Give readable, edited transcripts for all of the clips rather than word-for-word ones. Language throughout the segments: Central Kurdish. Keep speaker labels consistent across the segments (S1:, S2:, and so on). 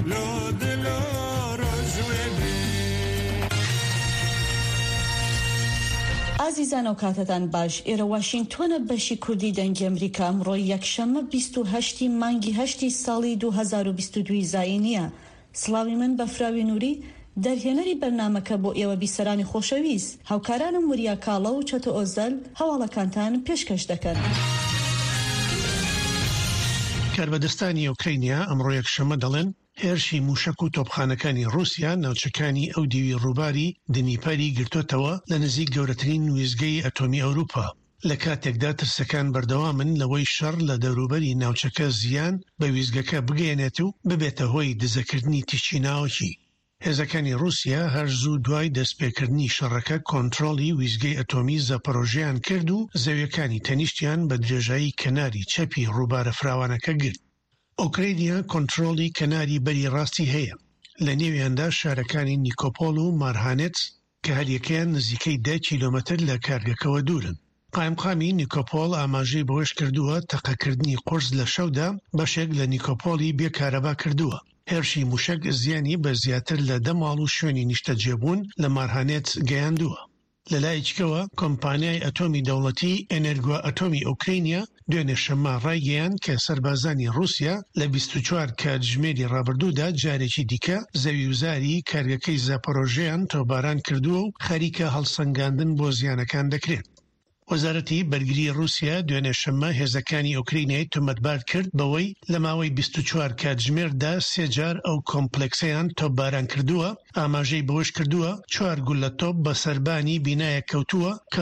S1: ئازیزان و کاتتان باش. ئێرە واشنگتۆنە بەشی کوردی دەنگی ئەمریکا ئەمڕۆ یەکشەممە 28 مانگی 8 ساڵی 2022 زاینیە. سڵاوی من بەفراوی نووری دەرهێنەری بەرنامەکە بۆ ئێوە بیسەرانی خۆشەویست. هاوکارانم وریا کاڵە و چەتە ئۆزەل هەواڵەکانتان پێشکەش دەکەن.
S2: کاربەدەستانی ئوکرینیا ئەمڕۆ یەکشەممە دەڵێن هێرشی موشک و تۆپخانەکانی رووسیا ناوچەکانی ئەو دیوی ڕووباری دنیپەری گرتوتەوە لە نزیک گەورەترین وێستگەی ئەتۆمی ئەوروپا. لە کاتێکدا ترسەکان بەردەوامن لەوەی شەڕ لە دەوروبەری ناوچەکە زیان بە وێستگەکە بگەێنێت و ببێتە هۆی دزەکردنی تیشی ناوەکی. هێزەکانی رووسیا هەر زوو دوای دەستپێکردنی شەڕەکە کۆنتڕۆڵی ویزگەی ئەتۆمی زەپۆرۆژیان کرد و زەویەکانی تەنیشتیان بە درێژایی کەناری چەپی ڕووبارە فراوانەکە گرت. ئوکرینیا کۆنتڕۆڵی کەناری بەری ڕاستی هەیە. لە نێویاندا شارەکانی نیکۆپۆڵ و مارهانێتس کە هەریەکەیان نزیکەی 10 کیلۆمەتر لە کارگەکەوە دوورن. قایمقامی نیکۆپۆڵ ئاماژەی بەوەش کردووە تەقەکردنی قورس لە شەودا بەشێک لە نیکۆپۆڵی بێکارەبا کردووە. هێرشی موشک زیانی بە زیاتر لە 10 ماڵ و شوێنی نیشتەجێبوون لە مارهانێتس گەیاندووە. لەلایەکەوە کۆمپانیای ئەتۆمی دەوڵەتی ئێنەرگۆ ئەتۆمی ئوکرینیا دوێنێ شەممە ڕایگەیان کە سەربازانی رووسیا لە 24 کاتژمێری ڕابردوودا جارێکی دیکە زەویوزاری کارگەکەی زاپۆرۆژیان تۆباران کردووە و خەریکە هەڵسەنگاندن بۆ زیانەکان دەکرێت. وەزارەتی بەرگری رووسیا دوێنێ شەممە هێزەکانی ئوکرینیای تۆمەتبار کرد بەوەی لە ماوەی 24 کاتژمێردا 3 جار ئەو کۆمپلێکسەیان تۆپباران کردووە. ئاماژەی بەوەش کردووە 4 گولە تۆپ بە سەربانی بینایە کەوتووە کە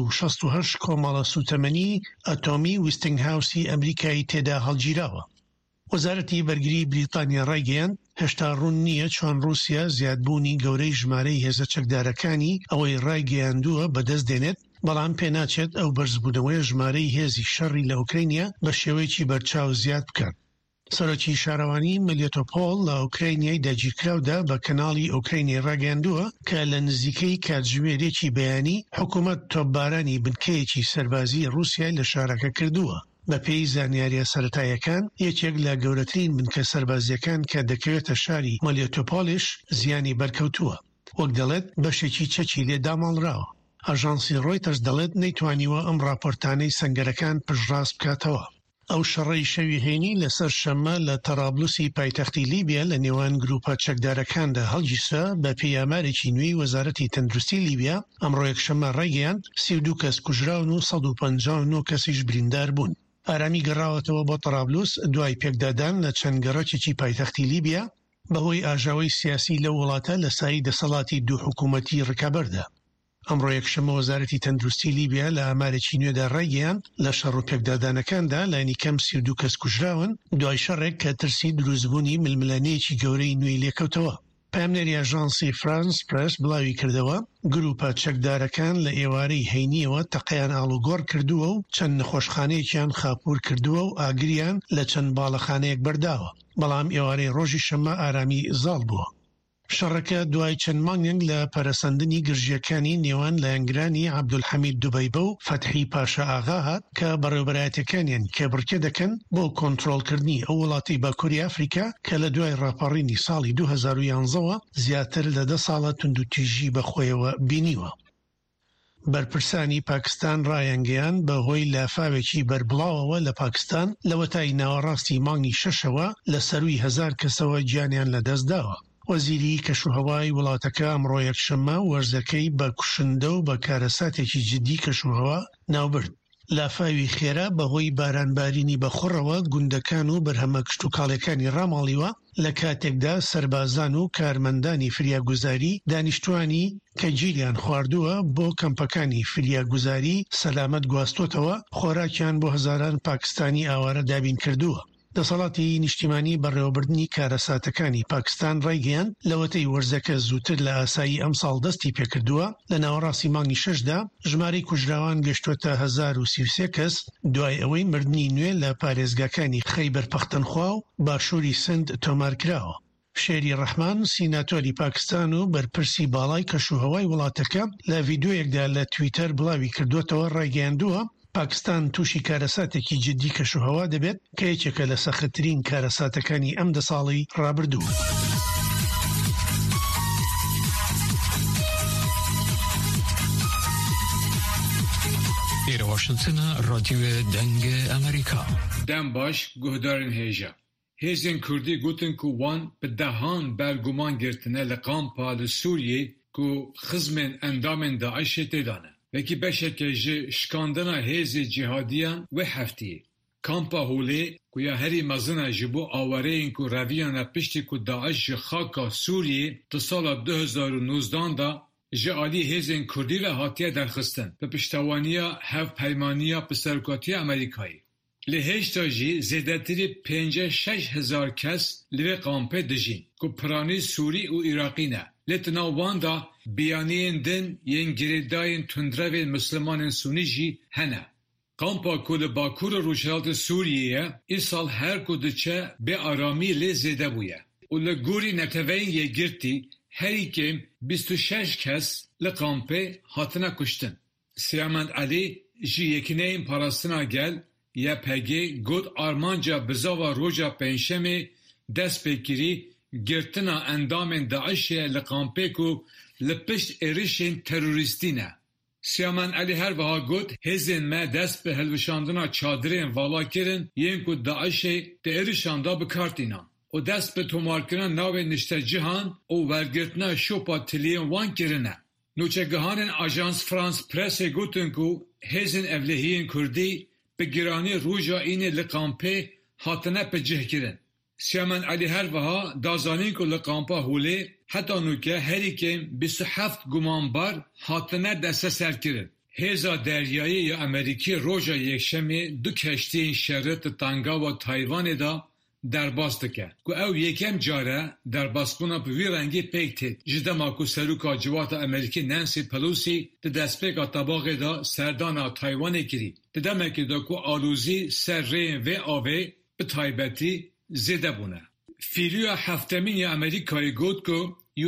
S2: 168 کۆمەڵە سوتەمەنی ئەتۆمی وستینگهاوسی ئەمریکایی تێدا هەڵگیراوە. وەزارەتی بەرگری بریتانیا ڕایگەیاند هێشتا ڕوون نییە چۆن رووسیا زیادبوونی گەورەی ژمارەی هێزە چەکدارەکانی ئەوەی ڕایگەیاندووە بەدەست دێنێت، بەڵام پێناچێت ئەو بەرزبوونەوەی ژمارەی هێزی شەڕی لە ئوکرینیا بە شێوەیەکی بەرچاو زیاد بکات. سەرۆکی شارەوانی ملیۆتۆپۆڵ لە ئوکرینیای داگیرکراودا بە کەناڵی ئوکرینی ڕاگەیاندووە کە لە نزیکەی کاتژمێرێکی بەیانی حکوومەت تۆپبارانی بنکەیەکی سەربازی رووسیای لە شارەکە کردووە. بە پێی زانیاریە سەرەتاییەکان یەکێک لە گەورەترین بنکە سەربازیەکان کە دەکەوێتە شاری ملیۆتۆپۆڵیش زیانی بەرکەوتووە. وەک دەڵێت بەشێکی چەکی لێ داماڵراوە. ئاژانسی ڕۆیتەرز دەڵێت نەیتوانیوە ئەم راپۆرتانەی سەنگەرەکان پشتڕاست بکاتەوە. ئەو شەڕەی شەوی هێنی لەسەر شەممە لە تەرابلوسی پایتەختی لیبیا لە نێوان گروپە چەکدارەکاندا هەڵگیرسا. بە پێی ئامارێکی نوێی وەزارەتی تەندروستی لیبیا ئەمڕۆ یەکشەممە ڕایگەیاند 32 کەس کوژراون و 159 کەسیش بریندار بوون. ئارامی گەڕاوەتەوە بۆ تەرابلوس دوای پێکدادان لە چەند گەڕەکێکی پایتەختی لیبیا بەهۆی ئاژاوەی سیاسی لە وڵاتە لە سایی دەسەڵاتی دوو حکوومەتی ڕکابەردا. ئەمڕۆ یەکشەممە وەزارەتی تەندروستی لیبیا لە ئامارێکی نوێدا ڕایگەیاند لە شەڕ و پێکدادانەکاندا لایەنی کەم 32 کەس کوژراون دوای شەڕێک کە ترسی دروستبوونی ململانەیەکی گەورەی نوێی لێکەوتەوە. پامنەری ئاژانسی فرانس پرس بڵاوی کردەوە گروپە چەکدارەکان لە ئێوارەی هەینیەوە تەقەیان ئاڵوگۆڕ کردووە و چەند نەخۆشخانەیەکیان خاپور کردووە و ئاگریان لە چەند باڵەخانەیەک بەرداوە، بەڵام ئێوارەی ڕۆژی شەممە ئارامی زاڵ بووە. شەڕەکە دوای چەند مانگێک لە پەرەسەندنی گرژیەکانی نێوان لایەنگرانی عەبدولحەمید دوبەیبە و فەتحی پاشا ئاغا هات کە بەڕێوەبەرایەتەکانیان کێبڕکێ دەکەن بۆ کۆنتڕۆڵکردنی ئەو وڵاتی باکووری ئەفریقا کە لە دوای ڕاپەڕینی ساڵی 2011ەوە زیاتر لە 10 ساڵە توندوتیژی بەخۆیەوە بینیوە. بەرپرسانی پاکستان ڕایەنگەیان بەهۆی لافاوێکی بەربڵاوەوە لە پاکستان لە وەتای ناوەڕاستی مانگی 6ەوە لە سەرووی 1000 کەسەوە گیانیان لەدەستداوە. وەزیری کەشوهەوای وڵاتەکە ئەمڕۆ یەکشەممە وەرزەکەی بە کوشندە و بە کارەساتێکی جدی کەشوهەوا ناوبرد. لافاوی خێرا بەهۆی بارانبارینی بەخۆڕەوە گوندەکان و بەرهەمە کشتوکاڵەکانی ڕاماڵیوە لە کاتێکدا سەربازان و کارمەندانی فریاگوزاری دانیشتوانی کە گیریان خواردووە بۆ کەمپەکانی فریاگوزاری سەلامەت گواستۆتەوە خۆراکیان بۆ هەزاران پاکستانی ئاوارە دابین کردووە. دەسەڵاتی نیشتیمانی بەڕێوەبردنی کارەساتەکانی پاکستان ڕایگەیاند لەوەتەی وەرزەکە زووتر لە ئاسایی ئەم ساڵ دەستی پێکردووە. لە ناوەڕاستی مانگی 6دا ژمارەی کوژراوان گەشتوەتە 1033 کەس دوای ئەوەی مردنی نوێ لە پارێزگاکانی خەیبەر پەختەنخوا و باشووری سند تۆمارکراوە. شێری ڕەحمان سیناتۆری پاکستان و بەرپرسی باڵای کەشوهەوای وڵاتەکە لە ڤیدۆیەکدا لە تویتەر بڵاوی کردوێتەوە ڕایگەیاندووە پاکستان تووشی کارەساتێکی جددی کەشوهەوا دەبێت کە یەکێکە لە سەختترین کارەساتەکانی ئەم 10 ساڵی ڕابردوو.
S3: ئێرە واشنتنە رادیۆ دەنگە ئەمریکا.
S4: دەم باش گوهدارن هێژە. هێزên Kurdî gotin ku wan bi dehan berguman girtine li kampa li Sûriyê ku xizmên endamên Daişê têdane. Vekî beşeke ji şikandina hêzê cihadiyan wê heftiyê. Kampa Holê ku ya herî mezin e ji bo awareyên ku reviyane piştî ku Daeş ji xaka Sûriyê di sala 2019 da ji alî hêzên Kurdî ve hatiye derxistin bi piştewaniya hevpeymaniya Piserkatiya Amerîkayê. Li hêşta jî zêdetirî 56,000 kes li vê kampê dijîn ku piranî Sûrî û Iraqî ne. Lê di nav wan da biyaniyên din yên girêdayên tundrevên mislimanên Sunî jî hene. Kampa ku li Bakurê Rojhilatê Sûriyê îsal her ku diçe bê aramî lê zêde bûye û li gorî neteweyên yekgirtî herî kêm 26 kes li kampê hatine kuştin. Siyamend Elî ji yekîneyên parastina gel YPG got armanca bizava roja pênşemê dest pê kirî girtina endamên Daişê li kampê ku li pişt êrişên terorîstî ne. Siyamend Elî her wiha got hêzên me dest bi hilweşandina çadırên vala kirin yên ku Daişê di êrişan da bikartînan û dest bi tomarkirina navên niştecihan û wergirtina şopa tiliyên wan kirine. Nûçegihanên Ajans France Pressê gotin ku hêzên evlehiyên Kurdî bi giranî roja înê li kampê hatine picihkirin. Siyamend Elî her wiha dazanîn ku li kampa Holê heta nûke herî kêm 27 gumanbar hatine desteserkirin. Hêza deryayê ya Amerîkî roja yekşemê du keştiyên şerrit di Tangava Taywanê da derbas dike ku ew yekem care derbasbûna bi vî rengî pêk tê ji dema ku serûka civata Amerîkî Nancy Pelosi di destpêka tabaqê da serdana Taywanê kirî. Di demekê de ku alûzî ser rêyên vê avê bi taybetî zêde bûne. Fîlûya heftemîn ya Amerîkayê got ku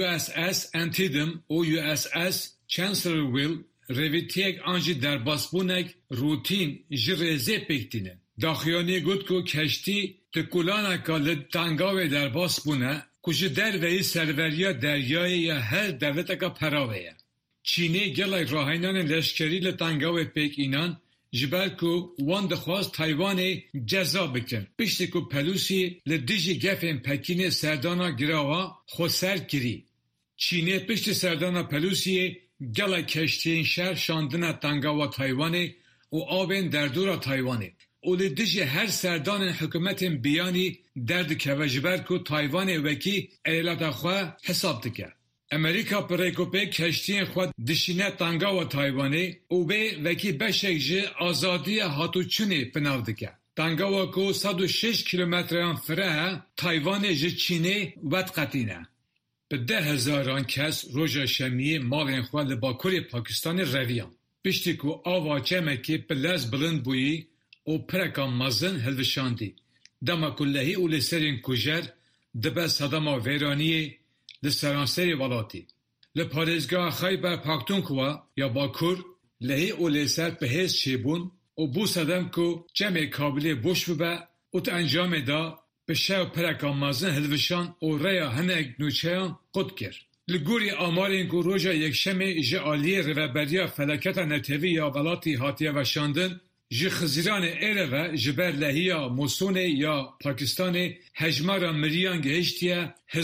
S4: USS Antietam û USS Chancellorsville rêvîtiyek an jî derbasbûnek rûtîn ji rêzê pêk tînin. Daxuyanî got ku keştî di kulaneka li Tangavê derbas bûne ku ji derveyî serveriya deryayê ya her devleteka peravê ye. Çînê gelek rahênanên leşkerî li Tangavê pêkînan ji ber ku wan dixwast Taywanê ceza bikin. Piştî ku Pelosi li dijî gefên Pekînê serdana girava xweser kirî. Çînê piştî serdana Pelosiyê gelek keştiyên şer şandine Tangava Taywanê û avên derdora Taywanê. û li dijî her serdanên hikûmetên biyanî derdikeve ji ber ku Taywanê wekî eyaleta xwe hesab dike. Amerîka bi rêkopêk keştiyên xwe dişîne Tangava Taywanê û wê wekî beşek ji azadiya hatûçûnê pinav dike. Tangava ku 106 kilometreyan fire he, Taywanê ji Çînê vedqetîne. Bi 10,000 kes roja şemiyê malên xwe li Bakurê Pakistanê reviyan. Piştî ku ava çemekê bi lez bilind bûyî û pireka mezin hilweşandî. Dema ku lehî û li serên kujer dibe sedema vêraniyê li seranserê welatî. Li parêzgeha Xeyber Paxtûnxwa ya Bakur lehî û lêser bi hêz çêbûn û bû sedem ku cemê Kabilê boş bibe û ti encamê da bi şev pireka mezin hilweşan û rêya hinek nûçeyan qut kir. Li gorî amarên ku roja yekşemê ji aliyê rêveberiya felaketa netewî ya welatî hatiye weşandin, ji xiziranê êre ve ji ber lehiya Mosûnê ya Pakistanê hejmara miriyan gihîştiye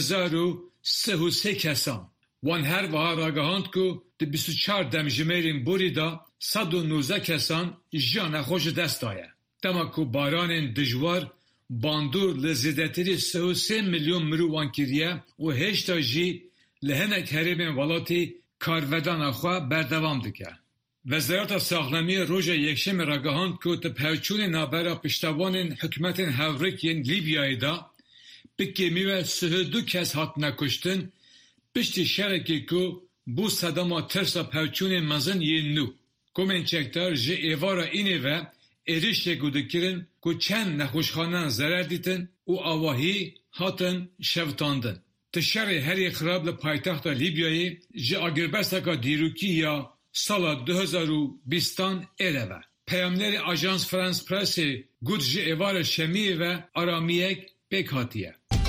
S4: 1033 kesan. Wan her wiha ragihand ku di 24 demjimêrên borî da 119 kesan jiyana xwe ji dest daye. Dema ku baranên dijwar bandor li zêdetirî 3 milyon mirovan kiriye û hêşta jî li hinek herêmên welatî karvedana xwe berdevam dike. Wezareta Saxlamiya roja yekşemê ragihand ku di pevçûnê navbera piştevanên hikûmetên hevrik yên Lîbyayê da bi kêmî ve 32 kes hatine kuştin piştî şerekê ku bû sedema tirsa pevçûnên mezin yên nû. Komên çekdar ji êvara înê ve êrişê ku dikirin ku çend nexweşxaneyan zerer dîtin û awahî hatin şevtandin. Ti şerê herî xirab li paytexta Lîbyayê ji agirbesteka dîrokî ya sala 2020 êre ve. Peyamneri Ajans France Presse got ji êvarê şemiyê ve aramiyek pêk hatiye.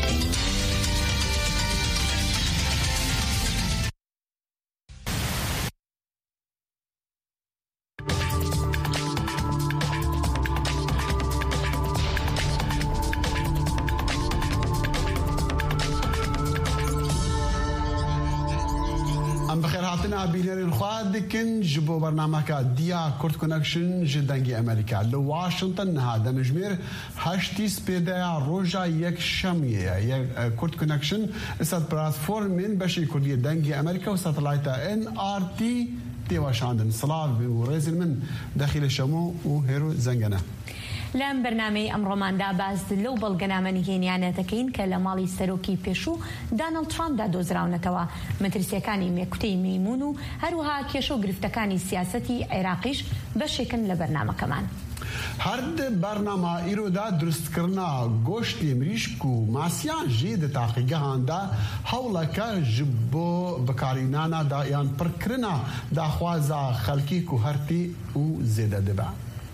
S5: بینرین خواهد دکن جبو برنامه که دیا کرد کنکشن جدنگی امریکا لواشنطن نهاده مجمیر هشتی سپیده روژا یک شمیه یک کرد کنکشن استاد پلاتفورمین بشی کردی دنگی امریکا و ساتلایت NRT دیواشاندن صلاح و رزل من داخل شمو و هیرو زنگنه
S6: لام برنامه ئەمڕۆماندا باز لەو بەڵگەنامەنهێنیانەتەکەین کە لە ماڵی سەرۆکی پێشوو دانەڵد ترامپدا دۆزراونەتەوە مەترسیەکانی مێکوتەی میمون و هەروەها کێشە و گرفتەکانی سیاسەتی عێراقیش بەشێکن لە بەرنامەکەمان.
S5: هەرد بەرنامە ئیرۆدا دروستکردنا گۆشتی مریشک و ماسیان ژی دە تاقیگەهاندا هەوڵەکە ji بۆ بەکارهێنانا یان پڕکردنا داخوازا خەڵکی و هەرتی و زێدە دەبە.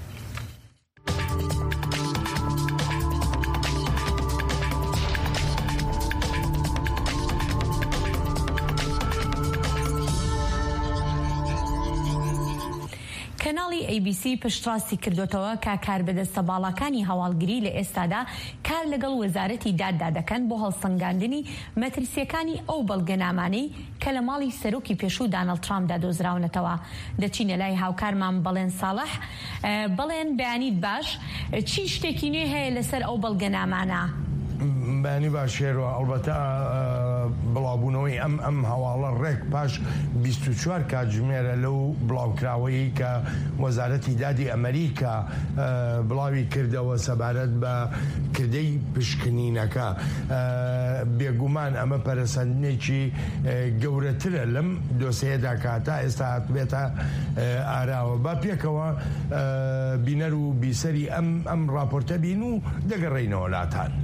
S6: کەناڵی ABC پشتڕاستی کردوتەوە کە کاربەدەستە باڵەکانی هەواڵگری لە ئێستادا کار لەگەڵ وەزارەتی داددا دەکەن بۆ هەڵسەنگاندنی مەترسیەکانی ئەو بەڵگەنامانەی کە لە ماڵی سەرۆکی پێشوو دانەڵد ترامپدا دۆزراونەتەوە. دەچینە لای هاوکارمان بەڵێن ساڵح. بەڵێن بەیانیت باش چی شتێکی نوێ هەیە لەسەر ئەو بەڵگەنامانە؟
S7: بەیانی باشێرەوە ئەڵبەتە بڵاوبوونەوەی ئەم هەواڵە ڕێک پاش 24 کاتژمێرە لەو بڵاوکراوەی کە وەزارەتی دادی ئەمریکا بڵاوی کردەوە سەبارەت بە کردەی پشکنینەکە بێگومان ئەمە پەرەسەندنێکی گەورەترە لەم دۆسەیەدا کاتا ئێستا هاتبێتە ئاراوە با پێکەوە بینەر و بیسەری ئەم راپۆرتە بین و دەگەڕێینەوە لاتان.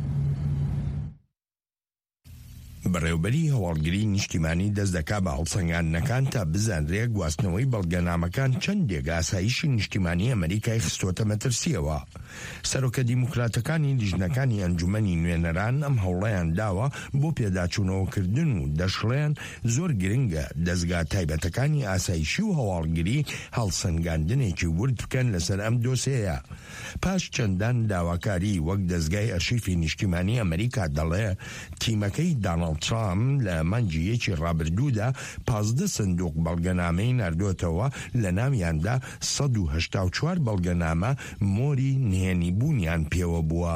S7: بەڕێوبەری هەواڵگری نیشتیمانی دەست دەکا بە هەڵسەنگاندنەکان تا بزانرێ گواستنەوەی بەڵگەنامەکان چەندێک ئاسایشی نیشتیمانی ئەمریکای خستۆتە مەترسیەوە. سەرۆکە دیموکراتەکانی لیژنەکانی ئەنجومەنی نوێنەران ئەم هەوڵەیان داوە بۆ پێداچوونەوەکردن و دەشڵێن زۆر گرنگە دەستگا تایبەتەکانی ئاسایشی و هەواڵگری هەڵسەنگاندنێکی ورد بکەن لەسەر ئەم دۆسەیە. پاش چەندان داواکاری وەک دەستگای ئەرشیفی نیشتیمانی ئەمریکا دەڵێ تیمەکەی دانەڵد ترامپ لە مانگی یەکی ڕابردوودا 15 سندوق بەڵگەنامەی ناردووەتەوە لە ناویاندا 184 بەڵگەنامە مۆری نهێنی بوونیان پێوە بووە.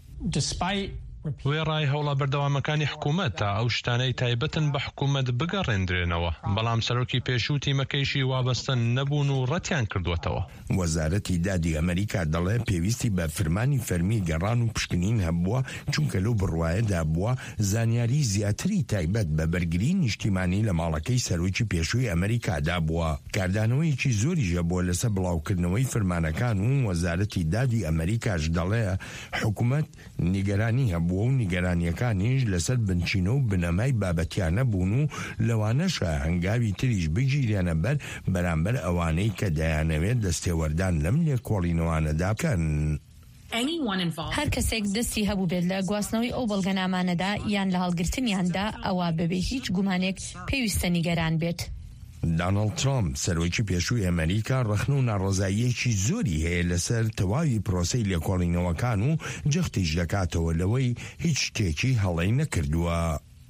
S8: وێڕای هەوڵە بەردەوامەکانی حکوومەت تا ئەو شتانەی تایبەتن بە حکوومەت بگەڕێندرێنەوە بەڵام سەرۆکی پێشوو تیمەکەیشی وابەستن نەبوون و ڕەتیان کردوێتەوە.
S7: وەزارەتی دادی ئەمریکا دەڵێ پێویستی بە فرمانی فەرمی گەڕان و پشکنین هەبووە چونکە لەو بڕوایەدا بووە زانیاری زیاتری تایبەت بە بەرگری نیشتیمانی لە ماڵەکەی سەرۆکی پێشووی ئەمریکادا بووە. کاردانەوەیکی زۆریژە بووە لەسەر بڵاوکردنەوەی فرمانەکان و وەزارەتی دادی ئەمریکاش دەڵێ حکوومەت نیگەرانی هەبووە و نیگەرانیەکانیش لەسەر بنچینە و بنەمای بابەتیانە بوون و لەوانەشە هەنگاوی تریش بگیرێنە بەرامبەر ئەوانەی کە دەیانەوێت دەستێوەردان لەم لێکۆڵینەوانەدا بکەن.
S6: هەر کەسێک دەستی هەبوو بێت لە گواستنەوەی ئەو بەڵگەنامانەدا یان لە هەڵگرتنیاندا ئەوە بەبێ هیچ گومانێک پێویستە نیگەران بێت.
S7: دانەڵد ترامپ سەرۆکی پێشووی ئەمریکا ڕەخنە و ناڕۆزاییەکی زۆری هەیە لەسەر تەواوی پرۆسەی لێکۆڵینەوەکان و جەختیش دەکاتەوە لەوەی هیچ شتێکی هەڵەی نەکردووە.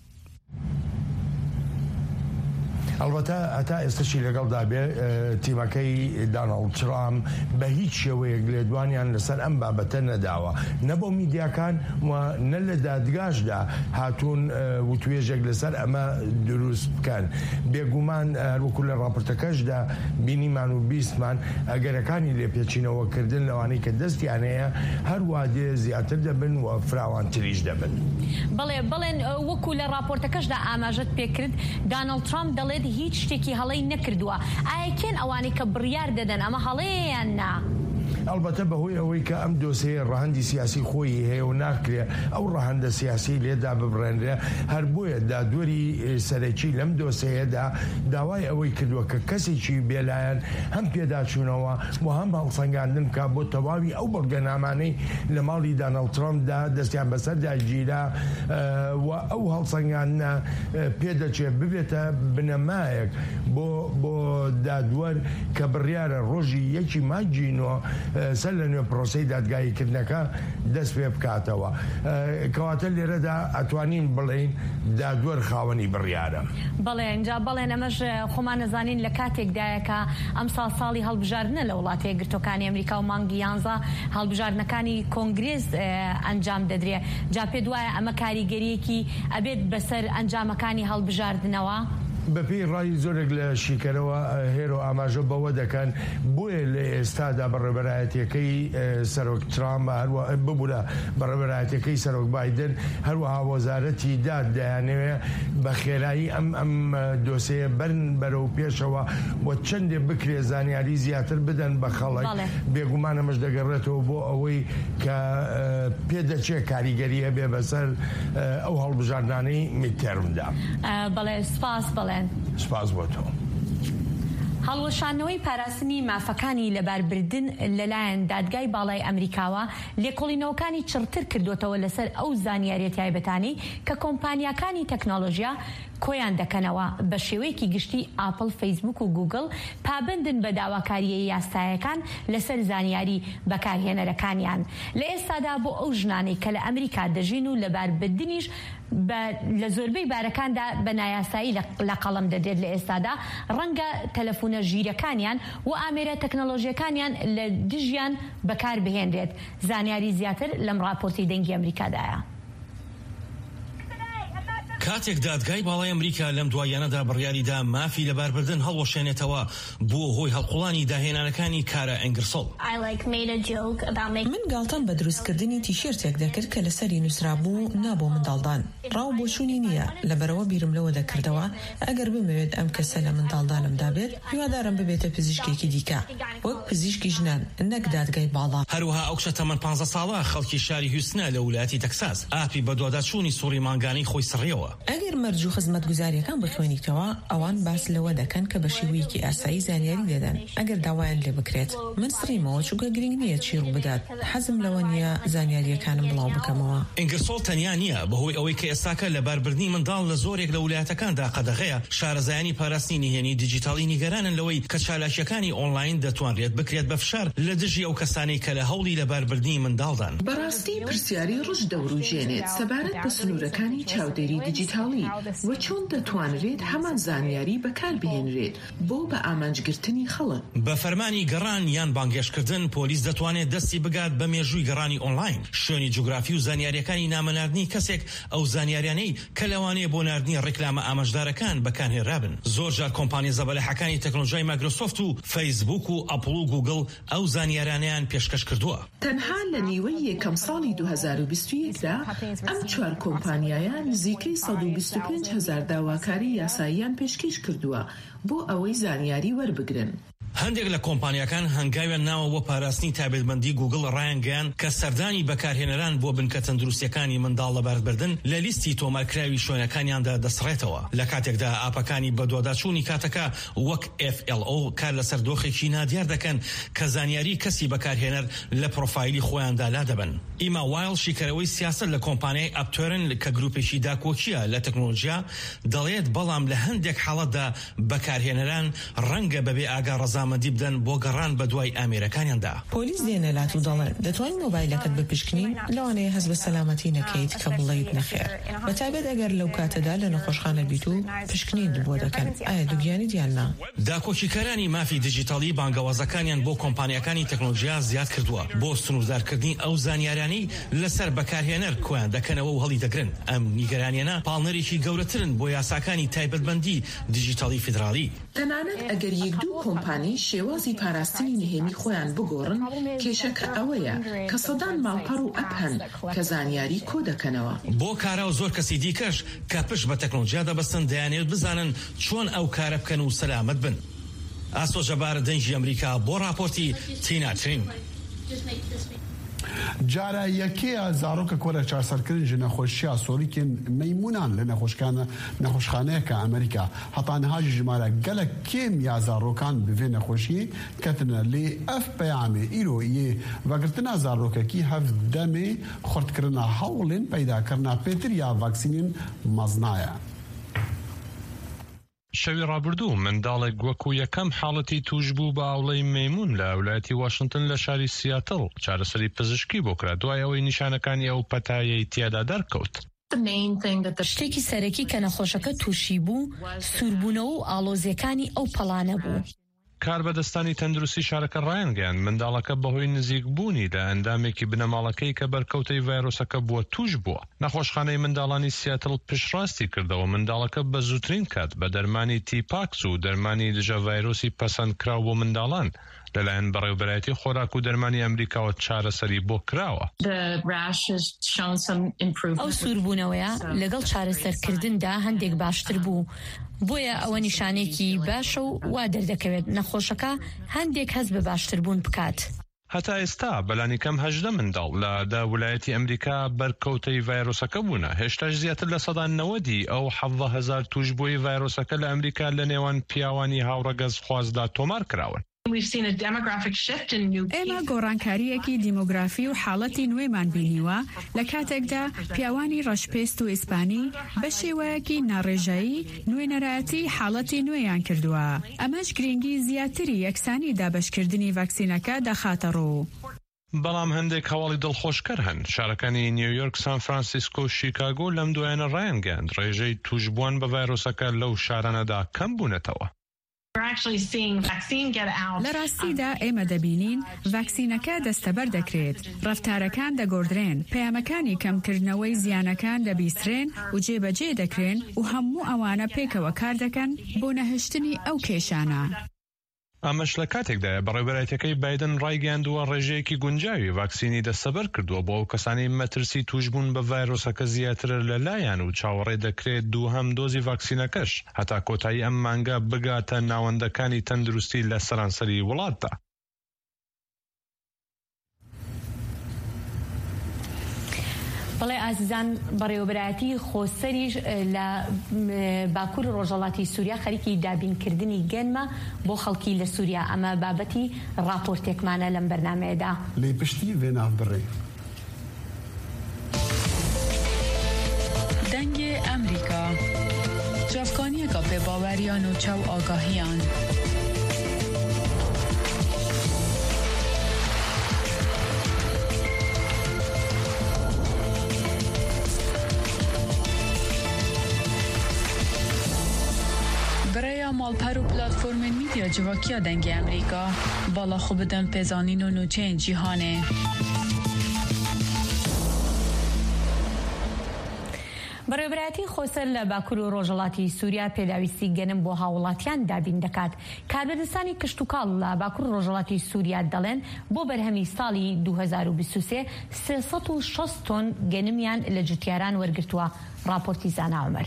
S7: ئەلبەتە هەتا ئێستاشی لەگەڵدا بێ تیمەکەی دانەڵد ترامپ بە هیچ شێوەیەک لێدوانیان لەسەر ئەم بابەتە نەداوە نە بۆ میدیاکان و نە لە دادگاشدا هاتوون وتوێژێک لەسەر ئەمە دروست بکەن. بێگومان هەروەکو لە راپۆرتەکەشدا بینیمان و بیستمان ئەگەرەکانی لێپێچینەوەکردن لەوانەی کە دەستیان هەیە هەروە دێ زیاتر دەبن و فراوانتریش دەبن.
S6: بەڵێن وەکو لە راپۆرتەکەشدا ئاماژەت پێکرد دانەڵد ترامپ دەڵێت هیچ شتێکی هەڵەی نەکردووە. ئایا کێن ئەوانەی کە بڕیار دەدەن ئەمە هەڵەیەیان نا؟
S7: ئەلبەتە بەهۆی ئەوەی کە ئەم دۆسەیە ڕەهەندی سیاسی خۆی هەیە و ناکرێ ئەو ڕەهەندە سیاسی لێدا ببڕێنرێ هەر بۆیە دادوەری سەرەکی لەم دۆسەیەدا داوای ئەوەی کردووە کە کەسێکی بێلایەن هەم پێداچوونەوە و هەم هەڵسەنگاندن کا بۆ تەواوی ئەو بەڵگەنامانەی لە ماڵی دانەڵد ترامپدا دەستیان بەسەردا گیرا و ئەو هەڵسەنگاندنە پێدەچێت ببێتە بنەمایەک بۆ دادوەر کە بڕیارە ڕۆژی یەکی مانگینەوە سەر لە نوێ پرۆسەی دادگاییکردنەکە دەست پێ بکاتەوە کەواتە لێرەدا ئەتوانین بڵێین دادوەر خاوەنی بڕیارە.
S6: بەڵێ اینجا بەڵێن ئەمەش خۆمان نەزانین لە کاتێکدایە کە ئەم ساڵی هەڵبژاردنە لە وڵاتە یەکگرتووەکانی ئەمریکا و مانگی 11 هەڵبژاردنەکانی کۆنگرێز ئەنجام دەدرێ. جا پێ دوایە ئەمە کاریگەریەکی ئەبێت بەسەر ئەنجامەکانی هەڵبژاردنەوە؟
S7: بەپێی ڕای زۆرێک لە شیکەرەوە هێرو ئاماژە بەوە دەکەن بۆیە لە ئێستادا بەڕێبەرایەتەکەی سەرۆک ترامپ هەروە ببوورە بەڕێبەرایەتەکەی سەرۆک بایدن هەروەها وەزارەتی داد دەیانەوێ بە خێرایی ئەم دۆسەیە بەرن بەرەو پێشەوە و چەندێ بکرێ زانیاری زیاتر بدەن بە خەڵک بێگومان ئەمەش دەگەڕێتەوە بۆ ئەوەی کە پێدەچێت کاریگەریە بێ بەسەر ئەو هەڵبژاردنانەی میدتێرمدا.
S6: بەڵێ سپاس بەڵێن.
S7: سپاس بۆ تۆ.
S6: هەڵوەشانەوەی پاراستنی مافەکانی لەباربردن لەلایەن دادگای باڵای ئەمریکاوە لێکۆڵینەوەکانی چڕتر کردوتەوە لەسەر ئەو زانیاریە تایبەتانی کە کۆمپانیاکانی تەکنۆلۆژیا کۆیان دەکەنەوە بە شێوەیەکی گشتی ئاپل، فەیسبوک و گوگل پابندن بە داواکاریە یاسایەکان لەسەر زانیاری بەکارهێنەرەکانیان. لە ئێستادا بۆ ئەو ژنانەی کە لە ئەمریکا دەژین و لەباربردنیش لە زۆربەی بارەکاندا بە نایاسایی لە قەڵم دەدرێت لە ئێستادا ڕەنگە تەلەفونە ژیرەکانیان و ئامێرە تەکنۆلۆژیەکانیان لە دژیان بەکار بهێنرێت. زانیاری زیاتر لەم راپۆرتی دەنگی ئەمریکادایە.
S9: کاتێک دادگای باڵای ئەمریکا لەم دوایانەدا بڕیاریدا مافی لەباربردن هەڵوەشێنێتەوە بۆ هۆی هەڵقوڵانی داهێنانەکانی کارە ئەنگرسۆڵ.
S10: من گاڵتان بە دروستکردنی تیشێرتێک دەکرد کە لەسەری نووسرابوو نابۆ منداڵدان. ڕاو بۆچوونی نییە لەبەرەوە بیرم لەوە دەکردەوە ئەگەر بمەوێت ئەم کەسە لە منداڵدانمدا بێت هیوادارم ببێتە پزیشکێکی دیکە وەک پزیشکی ژنان نەک دادگای باڵا.
S9: هەروەها ئەو کشە تەمەن 15 ساڵە خەڵکی شاری هیوستنە لە ویلایەتی تەکساس ئاپی بە دوواداچوونی سووڕی مانگانەی خۆی سڕیەوە.
S10: ئەگەر مەرج و خزمەتگوزاریەکان بخوێنیتەوە ئەوان باس لەوە دەکەن کە بە شێوەیەکی ئاسایی زانیاری دەدەن ئەگەر داوایان لێ بکرێت. من سڕیمەوە چووکە گرنگ نییە چی ڕوو بدات حەزم لەوە نییە زانیاریەکانم بڵاو بکەمەوە.
S9: ئەنگرسۆڵ تەنیا نییە بەهۆی ئەوەی کە ئێستاکە لە باربردنی منداڵ لە زۆرێک لە ویلایەتەکاندا قەدەغەیە شارەزایانی پاراستنی نهێنی دیجیتاڵی نیگەرانن لەوەی کە چالاکیەکانی ئۆنلاین دەتوانرێت بکرێت بە فشار لە دژی ئەو کەسانەی کە لە هەوڵی لە باربردنی منداڵدان.
S11: بەڕاستی پرسیاری ڕژ دەوروژێنێت سەبارەت بە سنوورەکانی چاودێری دیجیتاڵی و چۆن دەتوانرێت هەمان زانیاری بەکار بهێنرێت بۆ بە ئامانجگرتنی خەڵک.
S9: بە فەرمانی گەڕان یان بانگێشکردن پۆلیس دەتوانێت دەستی بگات بە مێژووی گەڕانی ئۆنلاین شوێنی جوگرافی و زانیاریەکانی نامەناردنی کەسێک ئەو زانیاریانەی کە لەوانەیە بۆ ناردنی ڕێکلامە ئاماژدارەکان بەکارهێنرابن. زۆر جار کۆمپانیا زەبەلەحەکانی تەکنۆلۆژیای مایکرۆسۆفت و فەیسبوک و ئەپڵ و گوگل ئەو زانیاریانیان پێشکەش کردووە.
S11: تەنها لە نیوەی یەکەم ساڵی 2021دا ئەم چوار کۆمپانیایە نزیکەی 125,000 داواکاری یاساییان پێشکەش کردووە بۆ ئەوەی زانیاری وەربگرن.
S9: هەندێک لە کۆمپانیەکان هەنگاویان ناوە بۆ پاراستنی تایبەتمەندی گوگل ڕایانگەیان کە سەردانی بەکارهێنەران بۆ بنکە تەندروستیەکانی منداڵ لەباربردن لە لیستی تۆمارکراوی شوێنەکانیاندا دەسڕێتەوە. لە کاتێکدا ئاپەکانی بە دوواداچوونی کاتەکە وەک FLO کار لەسەر دۆخێکی نادیار دەکەن کە زانیاری کەسی بەکارهێنەر لە پرۆفایلی خۆیاندا لا دەبن. ئیما وایل شیکەرەوەی سیاست لە کۆمپانیای ئەپتۆرن کە گروپێکی داکۆکیە لە تەکنۆلۆژیا دەڵێت بەڵام لە هەندێک حاڵەتدا بەکارهێنەران ڕەنگە بەبێ ئاگا ڕەزامەندی بدەن بۆ گەڕان بە دوای ئامێرەکانیاندا.
S10: پۆلیس دێنەلات و دەڵێن دەتوانین مۆبایلەکەت بپشکنین لەوانەیە هەست بە سەلامەتی نەکەیت کە بڵێیت نەخێر بەتایبەت ئەگەر لەو کاتەدا لە نەخۆشخانە بیت و پشکنین بۆ دەکەن ئایا دوگیانی دیاننا.
S9: داکۆکیکارانی مافی دیجیتاڵی بانگەوازەکانیان بۆ کۆمپانیەکانی تەکنۆلۆژیا زیاد کردووە بۆ سنووردارکردنی ئەو زانیارانەی لەسەر بەکارهێنەر کۆیان دەکەنەوە و هەڵی دەگرن. ئەم نیگەرانیانە پاڵنەرێکی گەورەترن بۆ یاساکانی تایبەتمەندی دیجیتاڵی فیدراڵی.
S11: تەنانەت ئەگەر یەک دوو کۆمپانی شێوازی پاراستنی نهێنی خۆیان بگۆڕن کێشەکە ئەوەیە کە سەدان ماڵپەڕ و ئەپ هەن کە زانیاری کۆ دەکەنەوە.
S9: بۆ کارا و زۆر کەسی دیکەش کە پشت بە تەکنۆلۆژیا دەبەستن دەیانێت بزانن چۆن ئەو کارە بکەن و سەلامەت بن. ئاسۆ ژەبارە دەنگی ئەمریکا بۆ راپۆرتی تینا ترین.
S5: جارە یەکەیە زارۆکە کۆرە چارسەرکردن نەخۆشیە سۆریکن مەیمونان لە نەخۆشخانەیەکە ئەمریکا هەتانەهاژی ژمارە گەلک کێم یا زارۆکان بڤێ نەخۆشی کەتنە لێ ئەف پەیامێ ئیرۆ یێ وەگرتنا زارۆکەکی هەف دەمێ خۆردکردنا هەوڵێن پەیداکردنا پێتر یا ڤاکسینین مەزنایە.
S8: شەوی ڕابردوو منداڵێک وەکو یەکەم حاڵەتی توش بوو بە ئاوڵەی مەیمون لە ویلایەتی واشنگتن لە شاری سیاتڵ چارەسەری پزیشکی بۆ کرا دوای ئەوەی نیشانەکانی ئەو پەتایەی تیادا دەرکەوت.
S6: شتێکی سەرەکی کە نەخۆشەکە تووشی بوو سووربوونەوە و ئاڵۆزیەکانی ئەو پەڵانە بوو.
S8: کاربەدەستانی تەندروستی شارەکە ڕایانگەیان منداڵەکە بەهۆی نزیک بوونی لە ئەندامێکی بنەماڵەکەی کە بەرکەوتەی ڤایرۆسەکە بووە توش بووە. نەخۆشخانەی منداڵانی سیاتڵ پشڕاستی کردەوە منداڵەکە بە زووترین کات بە دەرمانی تیپاکس و دەرمانی دژە ڤایرۆسی پەسەندکراو بۆ منداڵان لەلایەن بەڕێوەبەرایەتی خۆراک و دەرمانی ئەمریکاوە چارەسەری بۆ کراوە.
S6: ئەو سووربوونەوەیە لەگەڵ چارەسەرکردندا هەندێک باشتر بوو. بۆیە ئەوە نیشانێکی باشە و وا دەردەکەوێت نەخۆشەکە هەندێک هەست بە باشتربوون بکات.
S8: هەتا ئێستا بەلانی کەم 18 منداڵ لە ویلایەتی ئەمریکا بەرکەوتەی ڤایرۆسەکە بوونە. هێشتاش زیاتر لە 90 ئەو 17,000 توشبووی ڤایرۆسەکە لە ئەمریکا لە نێوان پیاوانی هاوڕەگەز خوازدا تۆمار کراون.
S12: ئێمە گۆڕانکاریەکی دیمۆگرافی و حاڵەتی نوێمان بینیوە لە کاتێکدا پیاوانی ڕەشپێست و ئیسپانی بە شێوەیەکی ناڕێژایی نوێنەرایەتی حاڵەتی نوێیان کردووە. ئەمەش گرنگی زیاتری یەکسانی دابەشکردنی ڤاکسینەکە دەخاتە ڕوو.
S8: بەڵام هەندێک هەواڵی دڵخۆشکەر هەن. شارەکانی نیویۆرک، سان فرانسیسکۆ و شیکاگۆ لەم دوایانە ڕایانگەیاند ڕێژەی توشبووان بە ڤایرۆسەکە لەو شارانەدا کەم بوونەتەوە.
S12: لە ڕاستیدا ئێمە دەبینین ڤاکسینەکە دەستەبەر دەکرێت، ڕەفتارەکان دەگۆڕدرێن، پەیامەکانی کەمکردنەوەی زیانەکان دەبیسترێن و جێبەجێ دەکرێن و هەموو ئەوانە پێکەوە کار دەکەن بۆ نەهشتنی ئەو کێشانە.
S8: ئەمەش لە کاتێکدایە بەڕێوەبەرایەتەکەی بایدن ڕایگەیاندووە ڕێژەیەکی گونجاوی ڤاکسینی دەستەبەر کردووە بۆ ئەو کەسانی مەترسی توشبوون بە ڤایرۆسەکە زیاتر لەلایەن و چاوەڕێ دەکرێت دووهەم دۆزی ڤاکسینەکەش هەتا کۆتایی ئەم مانگە بگاتە ناوەندەکانی تەندروستی لە سەرانسەری وڵاتدا.
S6: بەڵێ ئازیزان بەڕێوەبەرایەتی خۆسەریش لە باکوور ڕۆژهەڵاتی سووریا خەریکی دابینکردنی گەنمە بۆ خەڵکی لە سووریا. ئەمە بابەتی ڕاپۆرتێکمانە لەم بەرنامەیەدا.
S5: لێ پشتی وێناف بڕێ.
S12: دەنگێ ئەمریکا جافکانیەکە پێباوەریان و چاو ئاگاهیان. مالپەر و پلاتفۆرمên میدیا civakîya dengê Amerîka bala xwe bidin pêzanîn û nûçeyên cîhanê.
S6: بەڕێوەبەرایەتی خۆسەر لە باکوور و ڕۆژهەڵاتی سووریا پێداویستی گەنم بۆ هاوڵاتیان دابین دەکات. کاربەدەستانی کشتوکاڵ لە باکوور و ڕۆژهەڵاتی سووریا دەڵێن بۆ بەرهەمی ساڵی 2023 360 تۆن گەنمیان لە جوتیاران وەرگرتووە. راپۆرتی زانا عومەر.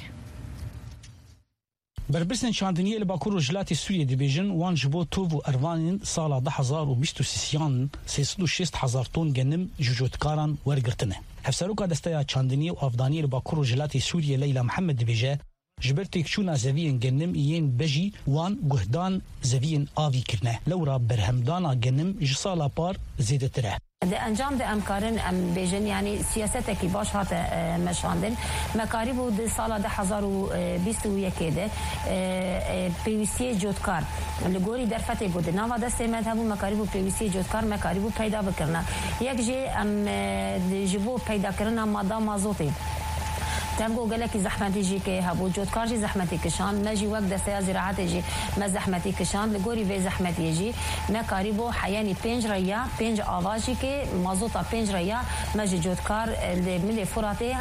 S13: بربرسن شاندنیه لباکور و جلاتی سوریه دیبیجن وان جبو توو و اروانین سالا 2023 360,000 تون گنم جوجوتکاران ورگرتنه. هفسروکا دسته چاندنیه و افدانیه لباکور و جلاتی سوریه لیلا محمد دیبیجه جبرتك شونا زوين جنم يين بجي وان جهدان زوين آوي كرنه لورا برهمدانا جنم جسالا بار زيادة تره.
S6: انجام ده امکارن ام بیژن یعنی سیاست کی باش هات مشاندن مکاری بود سال 2021 ده پیویسی جوتکار لگوری در فتح بود نوا دست مذهب مکاری بود پیویسی جوتکار مکاری بود پیدا بکرنا یک جه ام جبو پیدا کرنا ماده مازوتی تمگو گلکی زحمتی جی که هبو جوتکار جی زحمتی کشان نجی وقت دسته زراعت جی ما زحمتی کشان لگوری به زحمتی جی ما قریبو حیانی 5 ریا 5 آوازی که مازوتا 5 ریا ما جی جوتکار ملی فراته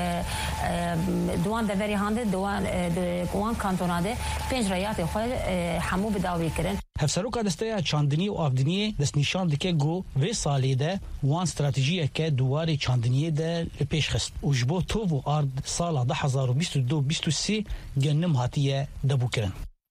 S6: دوان دوری هنده دوان کانتوناده 5 ریات خود همو بداوی کرن.
S13: هفسروکا دسته چاندنی و آفدنیه دست نشان دکه گو و سالی ده وان استراتژیه که دواری چاندنیه ده پیش خست و جبو تو و آرد سال 2022-23 گنم هاتیه دبو کرن.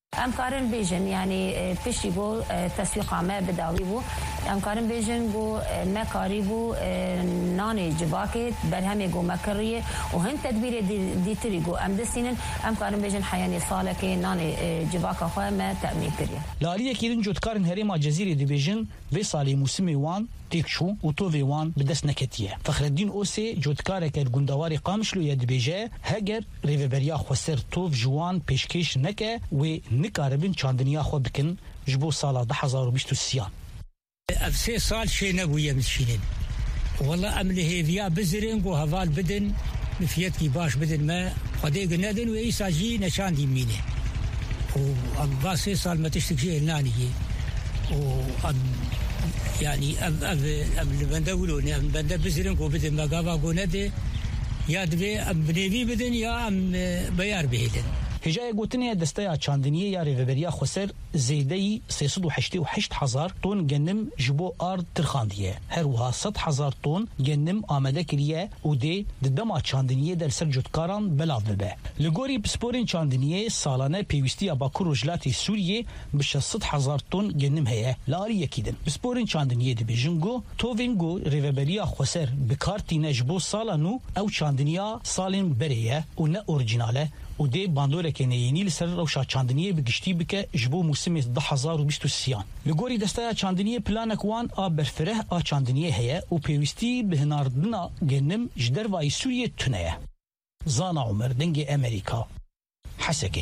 S6: ام کارن بیژن یعنی پشتی بو تسویق ما بداوی بو ام کارن بیژن بو مکاری بو نانی جواکت برهم گو مکریه و هن تدبیر دیتری گو ام دستینن ام کارن بیژن حیانی ساله که نانی جواکا خواه ما تأمین کریه
S13: لالیه کیرن جودکارن هریما جزیره دی بیژن و سالی موسمی وان تیکشو و تو وان بدست نکتیه فخردین اوسی جودکاره که گندواری قامشلو ید بیجه هگر ریوبریا خسر توف جوان پیشکش نکه و نکاربین چاندنیا خو بکن جبو سال 2023
S14: افسي سال شي نبويه مشينين والله امل هيفيا بزرين و هوال بدن نفيت كي باش بدن ما خدي قنادن ويسا جي نشان دي مينه و باسي سال ما تشتكي لناني و يعني ام بندولوني ام بند بزرين و بدن ما قابا قنادي يا دبي ام بنيبي بدن يا ام بيار بهدن
S13: هجای گوتنی دسته چاندنیه یا ریوبریا خسر زیدهی 388,000 تون گنم جبو آرد ترخاندیه هر وها 100,000 تون گنم آمده کریه و ده دما چاندنیه در سر جودکاران بلاو ببه لگوری بسپورین چاندنیه سالانه پیوستی باکور و جلاتی سوریه بشه 100,000 تون گنم هیه لاری یکیدن بسپورین چاندنیه دی بیجنگو تو وینگو ریوبریا خسر بکارتی نجبو سالانو او چاندنیا سالین بریه و نه اورجیناله و دی باندوره که نینی لسر روشا چاندنیه بگشتی بکه جبو موسم 2023 لگوری دسته چاندنیه پلانک وان برفره چاندنیه هیه و پیوستی به هناردنا گنم جدر وای سوریه تونه زانا عمر دنگ امریکا حسکه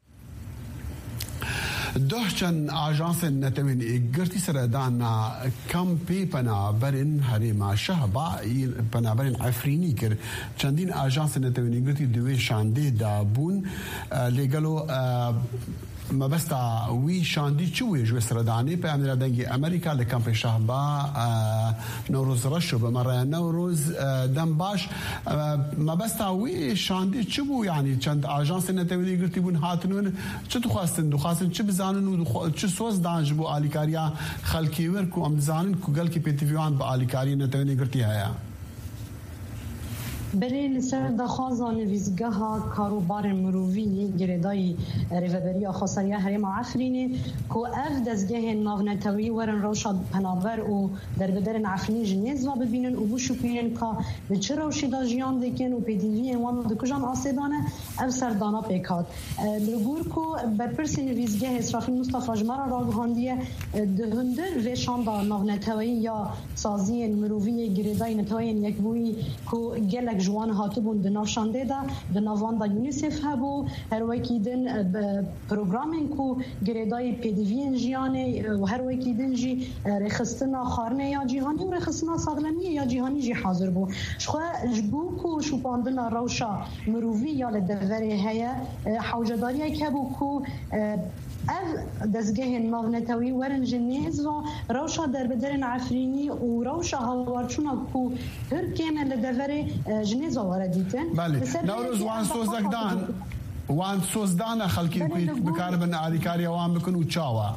S5: دوشن آژانس نتوین گرتی سردان کمپی پنا برین هریما شهبا پنا برین عفرینی کر چندین آژانس نتوین گرتی دوی شانده دابون لگلو ما بستا وی شاندی چوی جو سردانی په امر دنګ امریکا د کمپ شهبا نوروز رشو به مره نوروز دمباش ما بستا وی شاندی چوی یعنی چند آژانس نتوی گرتی بون هاتنون چه تو خواستن چه بزانن و چه سوز دانج بو الیکاریا خلکی ور کو ام زانن کو گل کی پتیوان با الیکاری نتوی گرتی هيا
S15: برای لسر دخوازان ویزگاه کاروبار مرووی گردای ریوبریا خسریا هریم عفرینی که اف دزگاه ناونتوی ورن روشاد پنابر و در بدرن عفرینی جنیز و ببینن و بوشو پینن که به چه روشی دا جیان دکن و پیدیوی وان دکجان آسیدانه اف سردانا پیکاد لگور که برپرسین ویزگاه اسرافی مصطفى جمرا را بخاندیه دهندر ویشان دا ناونتوی یا سازی مرووی گردای نتوی یک بوی که گلک جوان هاتبون د نافشانده دا د ناوان دا یونیسف هبو هر وکی دن پروگرامین کو گریدای پدیوین جیانه و هر وکی دن جی رخصتنا خارنه یا جهانی و رخصتنا ساغلمی یا جهانی جی حاضر بو شخوا جبو کو شوپاندنا روشا مرووی یا لدوره هيا حوجداری کبو کو اف دزگاه ناونتوی ورن جنیز و روشا در بدرن عفرینی و روشا هاورچونا کو هر کمه لدوره جنیز واردیتن
S5: بله نوروز وان سوزدان خلکی بکاربن آلیکاری وان بکن و چاوا